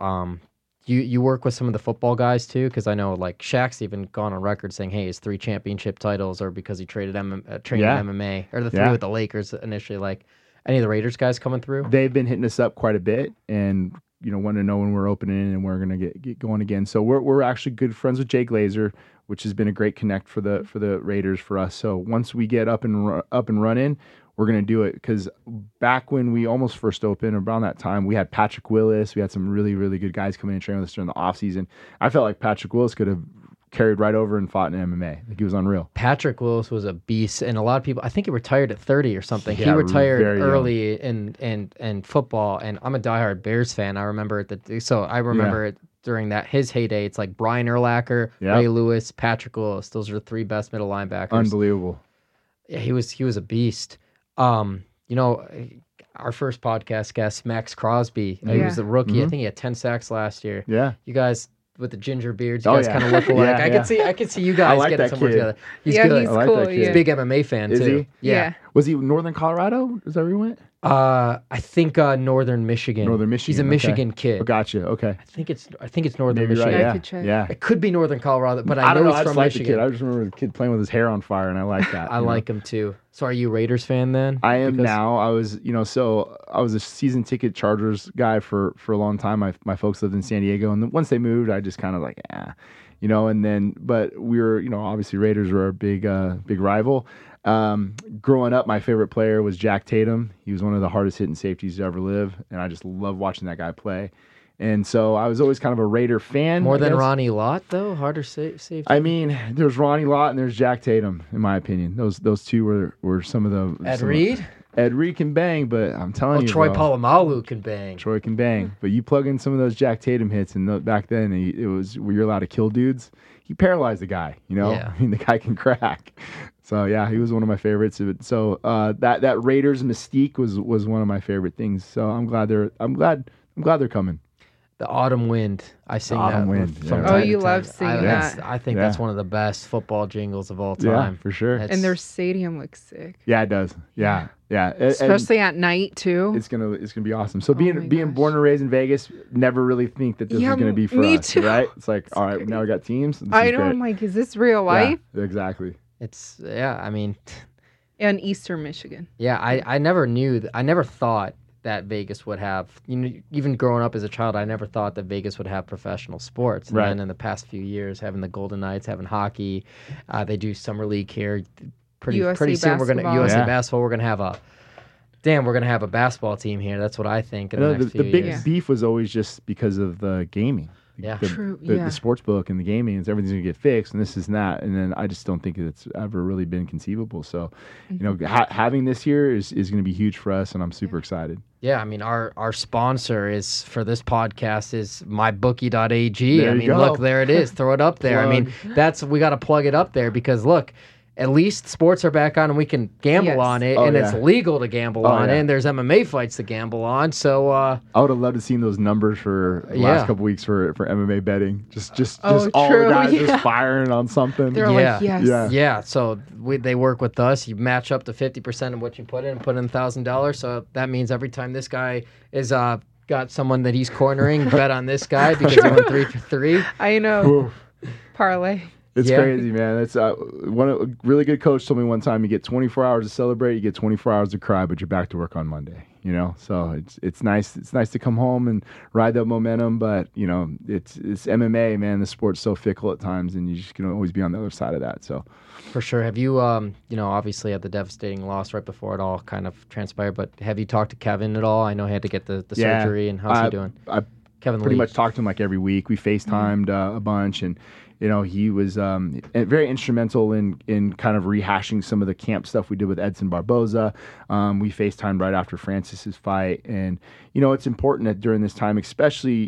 Speaker 3: you work with some of the football guys too, because I know like Shaq's even gone on record saying, "Hey, his 3 championship titles are because he trained in MMA, or the 3
Speaker 5: Yeah.
Speaker 3: with the Lakers initially." Like, any of the Raiders guys coming through?
Speaker 5: They've been hitting us up quite a bit and, wanting to know when we're opening and we're going to get going again. So we're actually good friends with Jay Glazer, which has been a great connect for the Raiders for us. So once we get up and running, we're going to do it because back when we almost first opened, around that time, we had Patrick Willis. We had some really, really good guys coming in and training with us during the offseason. I felt like Patrick Willis could have carried right over and fought in MMA. Like, he was unreal.
Speaker 3: Patrick Willis was a beast, and a lot of people. I think he retired at 30 or something.
Speaker 5: Yeah,
Speaker 3: he retired
Speaker 5: very young.
Speaker 3: early in football, and I'm a diehard Bears fan. I remember it during his heyday. It's like Brian Urlacher,
Speaker 5: Yep.
Speaker 3: Ray Lewis, Patrick Willis. Those are the 3 best middle linebackers.
Speaker 5: Unbelievable.
Speaker 3: Yeah, he was a beast. Our first podcast guest, Max Crosby. He
Speaker 4: Yeah.
Speaker 3: was the rookie. I think he had 10 sacks last year.
Speaker 5: Yeah.
Speaker 3: You guys with the ginger beards, you
Speaker 5: Oh,
Speaker 3: guys
Speaker 5: yeah.
Speaker 3: kind of look alike.
Speaker 5: Yeah,
Speaker 3: I could see you guys
Speaker 5: like
Speaker 3: getting
Speaker 5: that
Speaker 3: somewhere
Speaker 5: kid.
Speaker 3: together. He's
Speaker 4: Yeah,
Speaker 3: good.
Speaker 4: he's
Speaker 5: I like
Speaker 4: cool.
Speaker 5: that kid.
Speaker 3: He's a
Speaker 4: Yeah.
Speaker 3: big MMA fan
Speaker 5: Is
Speaker 3: too.
Speaker 5: he?
Speaker 3: Yeah.
Speaker 5: Was he Northern Colorado? Is that where he went?
Speaker 3: I think Northern Michigan.
Speaker 5: Northern
Speaker 3: He's a
Speaker 5: Michigan, okay.
Speaker 3: Michigan kid.
Speaker 5: Oh, gotcha. Okay.
Speaker 3: I think it's Northern
Speaker 5: Maybe
Speaker 3: Michigan.
Speaker 5: right.
Speaker 4: I
Speaker 5: Yeah.
Speaker 4: could check.
Speaker 5: Yeah.
Speaker 3: It could be Northern Colorado, but
Speaker 5: I
Speaker 3: I
Speaker 5: don't
Speaker 3: know
Speaker 5: know. I
Speaker 3: he's
Speaker 5: just
Speaker 3: from
Speaker 5: like the
Speaker 3: Michigan.
Speaker 5: kid. I just remember the kid playing with his hair on fire, and I like that.
Speaker 3: I like him too. So are you a Raiders fan then?
Speaker 5: I am
Speaker 3: Because-
Speaker 5: now. I was, so I was a season ticket Chargers guy for a long time. My folks lived in San Diego, and then once they moved, I just kind of like, and then, but we were, obviously Raiders were our big rival. Growing up, my favorite player was Jack Tatum. He was one of the hardest hitting safeties to ever live, and I just love watching that guy play. And so I was always kind of a Raider fan.
Speaker 3: More than
Speaker 5: guess.
Speaker 3: Ronnie Lott, though? Harder safety?
Speaker 5: I mean, there's Ronnie Lott and there's Jack Tatum, in my opinion. Those two were some of the...
Speaker 3: Ed Reed?
Speaker 5: Ed Reed can bang, but I'm telling you,
Speaker 3: Troy
Speaker 5: bro,
Speaker 3: Polamalu can bang.
Speaker 5: Troy can bang. But you plug in some of those Jack Tatum hits, and back then it was where you're allowed to kill dudes. He paralyzed the guy, you know?
Speaker 3: Yeah.
Speaker 5: I mean, the guy can crack. So, yeah, he was one of my favorites. So that Raiders mystique was one of my favorite things. So I'm glad they're coming.
Speaker 3: The Autumn Wind. I sing
Speaker 5: Autumn
Speaker 3: that
Speaker 5: Wind,
Speaker 3: from
Speaker 5: yeah.
Speaker 3: time
Speaker 4: Oh,
Speaker 3: to
Speaker 4: you
Speaker 3: time.
Speaker 4: love singing that.
Speaker 3: I think
Speaker 5: Yeah.
Speaker 3: that's one of the best football jingles of all
Speaker 5: Yeah,
Speaker 3: time.
Speaker 5: for sure.
Speaker 3: It's-
Speaker 4: And their stadium looks sick.
Speaker 5: Yeah, it does. Yeah. And
Speaker 4: Especially at night, too.
Speaker 5: it's gonna be awesome. So
Speaker 4: my
Speaker 5: being
Speaker 4: gosh.
Speaker 5: born and raised in Vegas, never really think that this
Speaker 4: Yeah,
Speaker 5: was gonna be for
Speaker 4: me
Speaker 5: us,
Speaker 4: too.
Speaker 5: right? It's like, all right,
Speaker 4: crazy.
Speaker 5: now we got teams. This
Speaker 4: I
Speaker 5: is
Speaker 4: know.
Speaker 5: great.
Speaker 4: I'm like, is this real life?
Speaker 5: Yeah, exactly.
Speaker 3: It's I mean,
Speaker 4: And Eastern Michigan.
Speaker 3: yeah, I never knew I never thought that Vegas would have, even growing up as a child, I never thought that Vegas would have professional sports. And
Speaker 5: Right.
Speaker 3: then in the past few years, having the Golden Knights, having hockey, they do summer league here. Pretty
Speaker 4: USC
Speaker 3: soon we're gonna
Speaker 4: basketball.
Speaker 3: USC
Speaker 5: Yeah.
Speaker 3: basketball. We're gonna have a basketball team here. That's what I think in
Speaker 5: You
Speaker 3: the
Speaker 5: know,
Speaker 3: next
Speaker 5: the
Speaker 3: few
Speaker 5: big
Speaker 3: years.
Speaker 5: beef was always just because of the gaming.
Speaker 3: Yeah.
Speaker 4: True,
Speaker 5: The
Speaker 4: yeah.
Speaker 5: sports book and the gaming, and everything's gonna get fixed, and this is that, and then I just don't think it's ever really been conceivable. So, having this here is going to be huge for us, and I'm super excited.
Speaker 3: Yeah, I mean our sponsor is for this podcast is mybookie.ag.
Speaker 5: There
Speaker 3: I
Speaker 5: you
Speaker 3: mean,
Speaker 5: go.
Speaker 3: look, there it is. Throw it up there. I mean, we got to plug it up there because look, at least sports are back on and we can gamble
Speaker 4: Yes.
Speaker 3: on it,
Speaker 5: Oh,
Speaker 3: and
Speaker 5: yeah.
Speaker 3: it's legal to gamble
Speaker 5: Oh,
Speaker 3: on
Speaker 5: yeah.
Speaker 3: it, and there's MMA fights to gamble on. So
Speaker 5: I would have loved to seen those numbers for the
Speaker 3: Yeah.
Speaker 5: last couple weeks for MMA betting. Just
Speaker 4: Oh,
Speaker 5: all
Speaker 4: true,
Speaker 5: the guys
Speaker 4: yeah.
Speaker 5: just firing on something.
Speaker 4: They're
Speaker 3: Yeah.
Speaker 4: like, yes.
Speaker 5: Yeah.
Speaker 3: yeah, so they work with us. You match up to 50% of what you put in $1,000. So that means every time this guy is got someone that he's cornering, bet on this guy because he went 3 for 3.
Speaker 4: I know. Parlay.
Speaker 5: It's
Speaker 3: Yeah.
Speaker 5: crazy, man. It's a really good coach told me one time, you get 24 hours to celebrate, you get 24 hours to cry, but you're back to work on Monday. So it's nice. It's nice to come home and ride that momentum, but it's MMA, man. The sport's so fickle at times, and you just can always be on the other side of that. So
Speaker 3: For sure. Have you, obviously had the devastating loss right before it all kind of transpired, but have you talked to Kevin at all? I know he had to get the
Speaker 5: Yeah.
Speaker 3: surgery, and how's he doing?
Speaker 5: I
Speaker 3: Kevin
Speaker 5: pretty
Speaker 3: Lee.
Speaker 5: much talked to him like every week. We FaceTimed a bunch, and he was very instrumental in kind of rehashing some of the camp stuff we did with Edson Barboza. We FaceTimed right after Francis's fight, and it's important that during this time, especially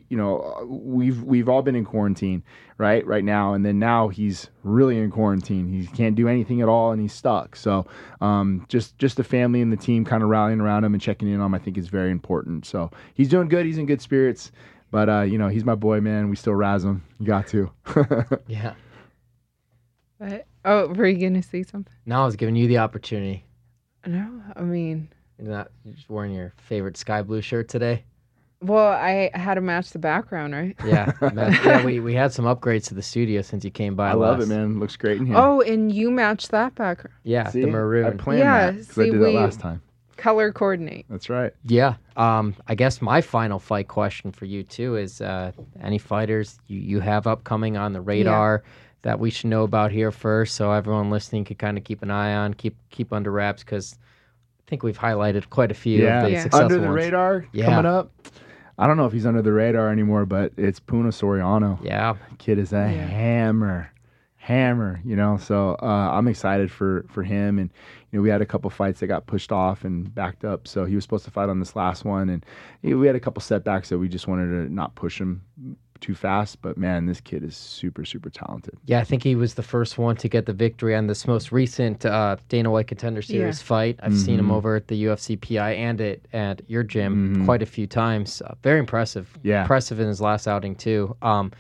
Speaker 5: we've all been in quarantine right now, and then now he's really in quarantine. He can't do anything at all, and he's stuck. So just the family and the team kind of rallying around him and checking in on him, I think is very important. So he's doing good. He's in good spirits. But, he's my boy, man. We still razz him. You got to.
Speaker 3: Yeah.
Speaker 4: But, oh, were you going to say something?
Speaker 3: Now I was giving you the opportunity.
Speaker 4: No, I mean,
Speaker 3: You're just wearing your favorite sky blue shirt today.
Speaker 4: well, I had to match the background, right?
Speaker 3: Yeah. Yeah, we had some upgrades to the studio since you came by
Speaker 5: I love
Speaker 3: last.
Speaker 5: it, man. Looks great in here.
Speaker 4: Oh, and you matched that background.
Speaker 3: Yeah,
Speaker 5: See?
Speaker 3: the
Speaker 5: I
Speaker 3: maroon.
Speaker 5: planned
Speaker 4: Yeah,
Speaker 5: that 'cause I
Speaker 4: see,
Speaker 5: did that
Speaker 4: we-
Speaker 5: last time.
Speaker 4: Color coordinate.
Speaker 5: That's right.
Speaker 3: Yeah. I guess my final fight question for you too is any fighters you have upcoming on the radar that we should know about here first, so everyone listening could kind of keep an eye on, keep under wraps, because I think we've highlighted quite a few of the
Speaker 4: Yeah.
Speaker 3: successful
Speaker 5: Under the
Speaker 3: ones.
Speaker 5: radar
Speaker 3: Yeah.
Speaker 5: coming up. I don't know if he's under the radar anymore, but it's Puna Soriano.
Speaker 3: Yeah.
Speaker 5: Kid is a hammer. So I'm excited for him, and we had a couple fights that got pushed off and backed up, so he was supposed to fight on this last one, and we had a couple setbacks that we just wanted to not push him too fast. But man, this kid is super talented.
Speaker 3: Yeah, I think he was the first one to get the victory on this most recent Dana White Contender Series fight. I've seen him over at the UFC PI and at your gym quite a few times. Very impressive.
Speaker 5: Yeah.
Speaker 3: Impressive in his last outing too.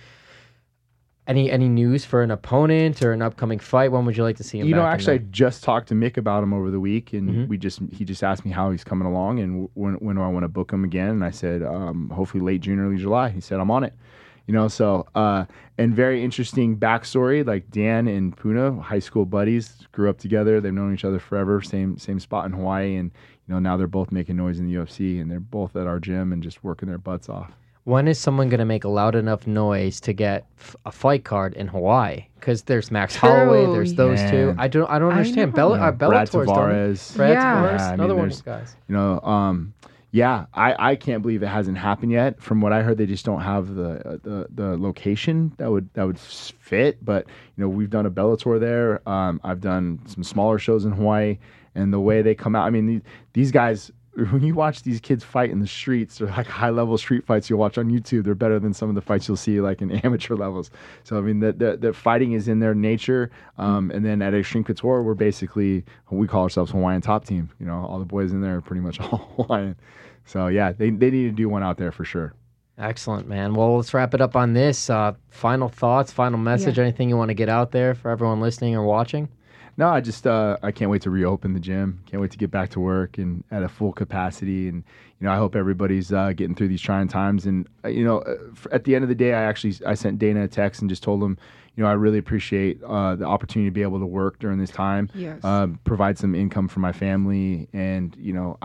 Speaker 3: Any news for an opponent or an upcoming fight? When would you like to see him? back in
Speaker 5: Actually, I
Speaker 3: there?
Speaker 5: just talked to Mick about him over the week, and he just asked me how he's coming along and when do I want to book him again. And I said, hopefully late June, early July. He said, I'm on it. And very interesting backstory. Like Dan and Puna, high school buddies, grew up together. They've known each other forever. Same spot in Hawaii, and now they're both making noise in the UFC, and they're both at our gym and just working their butts off.
Speaker 3: When is someone going to make a loud enough noise to get a fight card in Hawaii? Because there's Max Holloway, there's those two.
Speaker 5: Man.
Speaker 3: I don't understand.
Speaker 4: know.
Speaker 3: Brad
Speaker 5: Brad
Speaker 3: Tavares,
Speaker 5: Tavares.
Speaker 3: Brad
Speaker 4: Yeah.
Speaker 3: Tavares,
Speaker 5: Yeah, I
Speaker 3: another
Speaker 5: mean,
Speaker 3: one of those
Speaker 5: there's-
Speaker 3: guys.
Speaker 5: Yeah, I can't believe it hasn't happened yet. From what I heard, they just don't have the location that would fit. But we've done a Bellator there. I've done some smaller shows in Hawaii, and the way they come out. I mean, these guys. When you watch these kids fight in the streets, they're like high-level street fights you'll watch on YouTube. They're better than some of the fights you'll see like in amateur levels. So I mean, the fighting is in their nature. And then at Extreme Couture, we're basically we call ourselves Hawaiian Top Team. All the boys in there are pretty much all Hawaiian. So yeah, they need to do one out there for sure.
Speaker 3: Excellent, man. Well, let's wrap it up on this. Final thoughts, final message, anything you want to get out there for everyone listening or watching?
Speaker 5: No, I just I can't wait to reopen the gym. Can't wait to get back to work and at a full capacity. And I hope everybody's getting through these trying times. And at the end of the day, I sent Dana a text and just told him, I really appreciate the opportunity to be able to work during this time.
Speaker 4: Yes.
Speaker 5: Provide some income for my family. And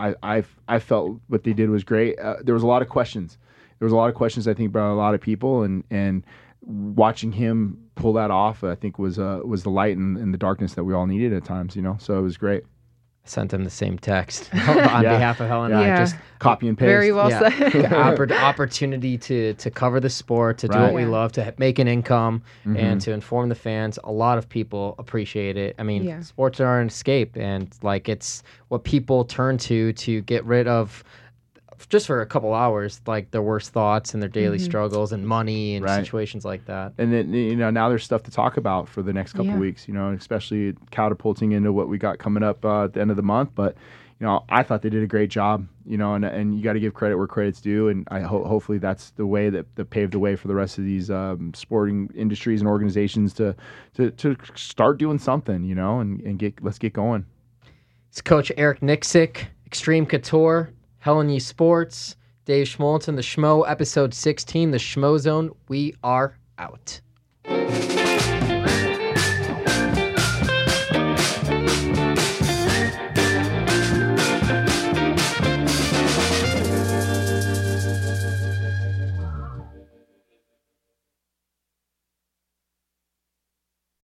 Speaker 5: I felt what they did was great. There was a lot of questions. There was a lot of questions I think by a lot of people, and watching him pull that off, I think was the light in the darkness that we all needed at times, So it was great.
Speaker 3: I sent him the same text on behalf of Helen and I.
Speaker 4: Yeah.
Speaker 3: Just
Speaker 5: Copy and paste.
Speaker 4: Very well
Speaker 3: yeah,
Speaker 4: said.
Speaker 3: the opportunity to cover the sport, to do what we
Speaker 4: Right.
Speaker 3: love, to make an income, and to inform the fans. A lot of people appreciate it. I mean,
Speaker 4: Yeah.
Speaker 3: sports are an escape, and it's what people turn to get rid of, just for a couple hours, like their worst thoughts and their daily struggles and money and
Speaker 5: Right.
Speaker 3: situations like that.
Speaker 5: And then now there's stuff to talk about for the next couple
Speaker 4: Yeah.
Speaker 5: weeks, especially catapulting into what we got coming up at the end of the month. But I thought they did a great job, and you got to give credit where credit's due. And I hopefully that's the way that paved the way for the rest of these sporting industries and organizations to start doing something, and let's get going.
Speaker 3: It's Coach Eric Nixick, Extreme Couture, Helen Yee Sports, Dave Schmolton, The Schmo, episode 16, The Schmo Zone. We are out.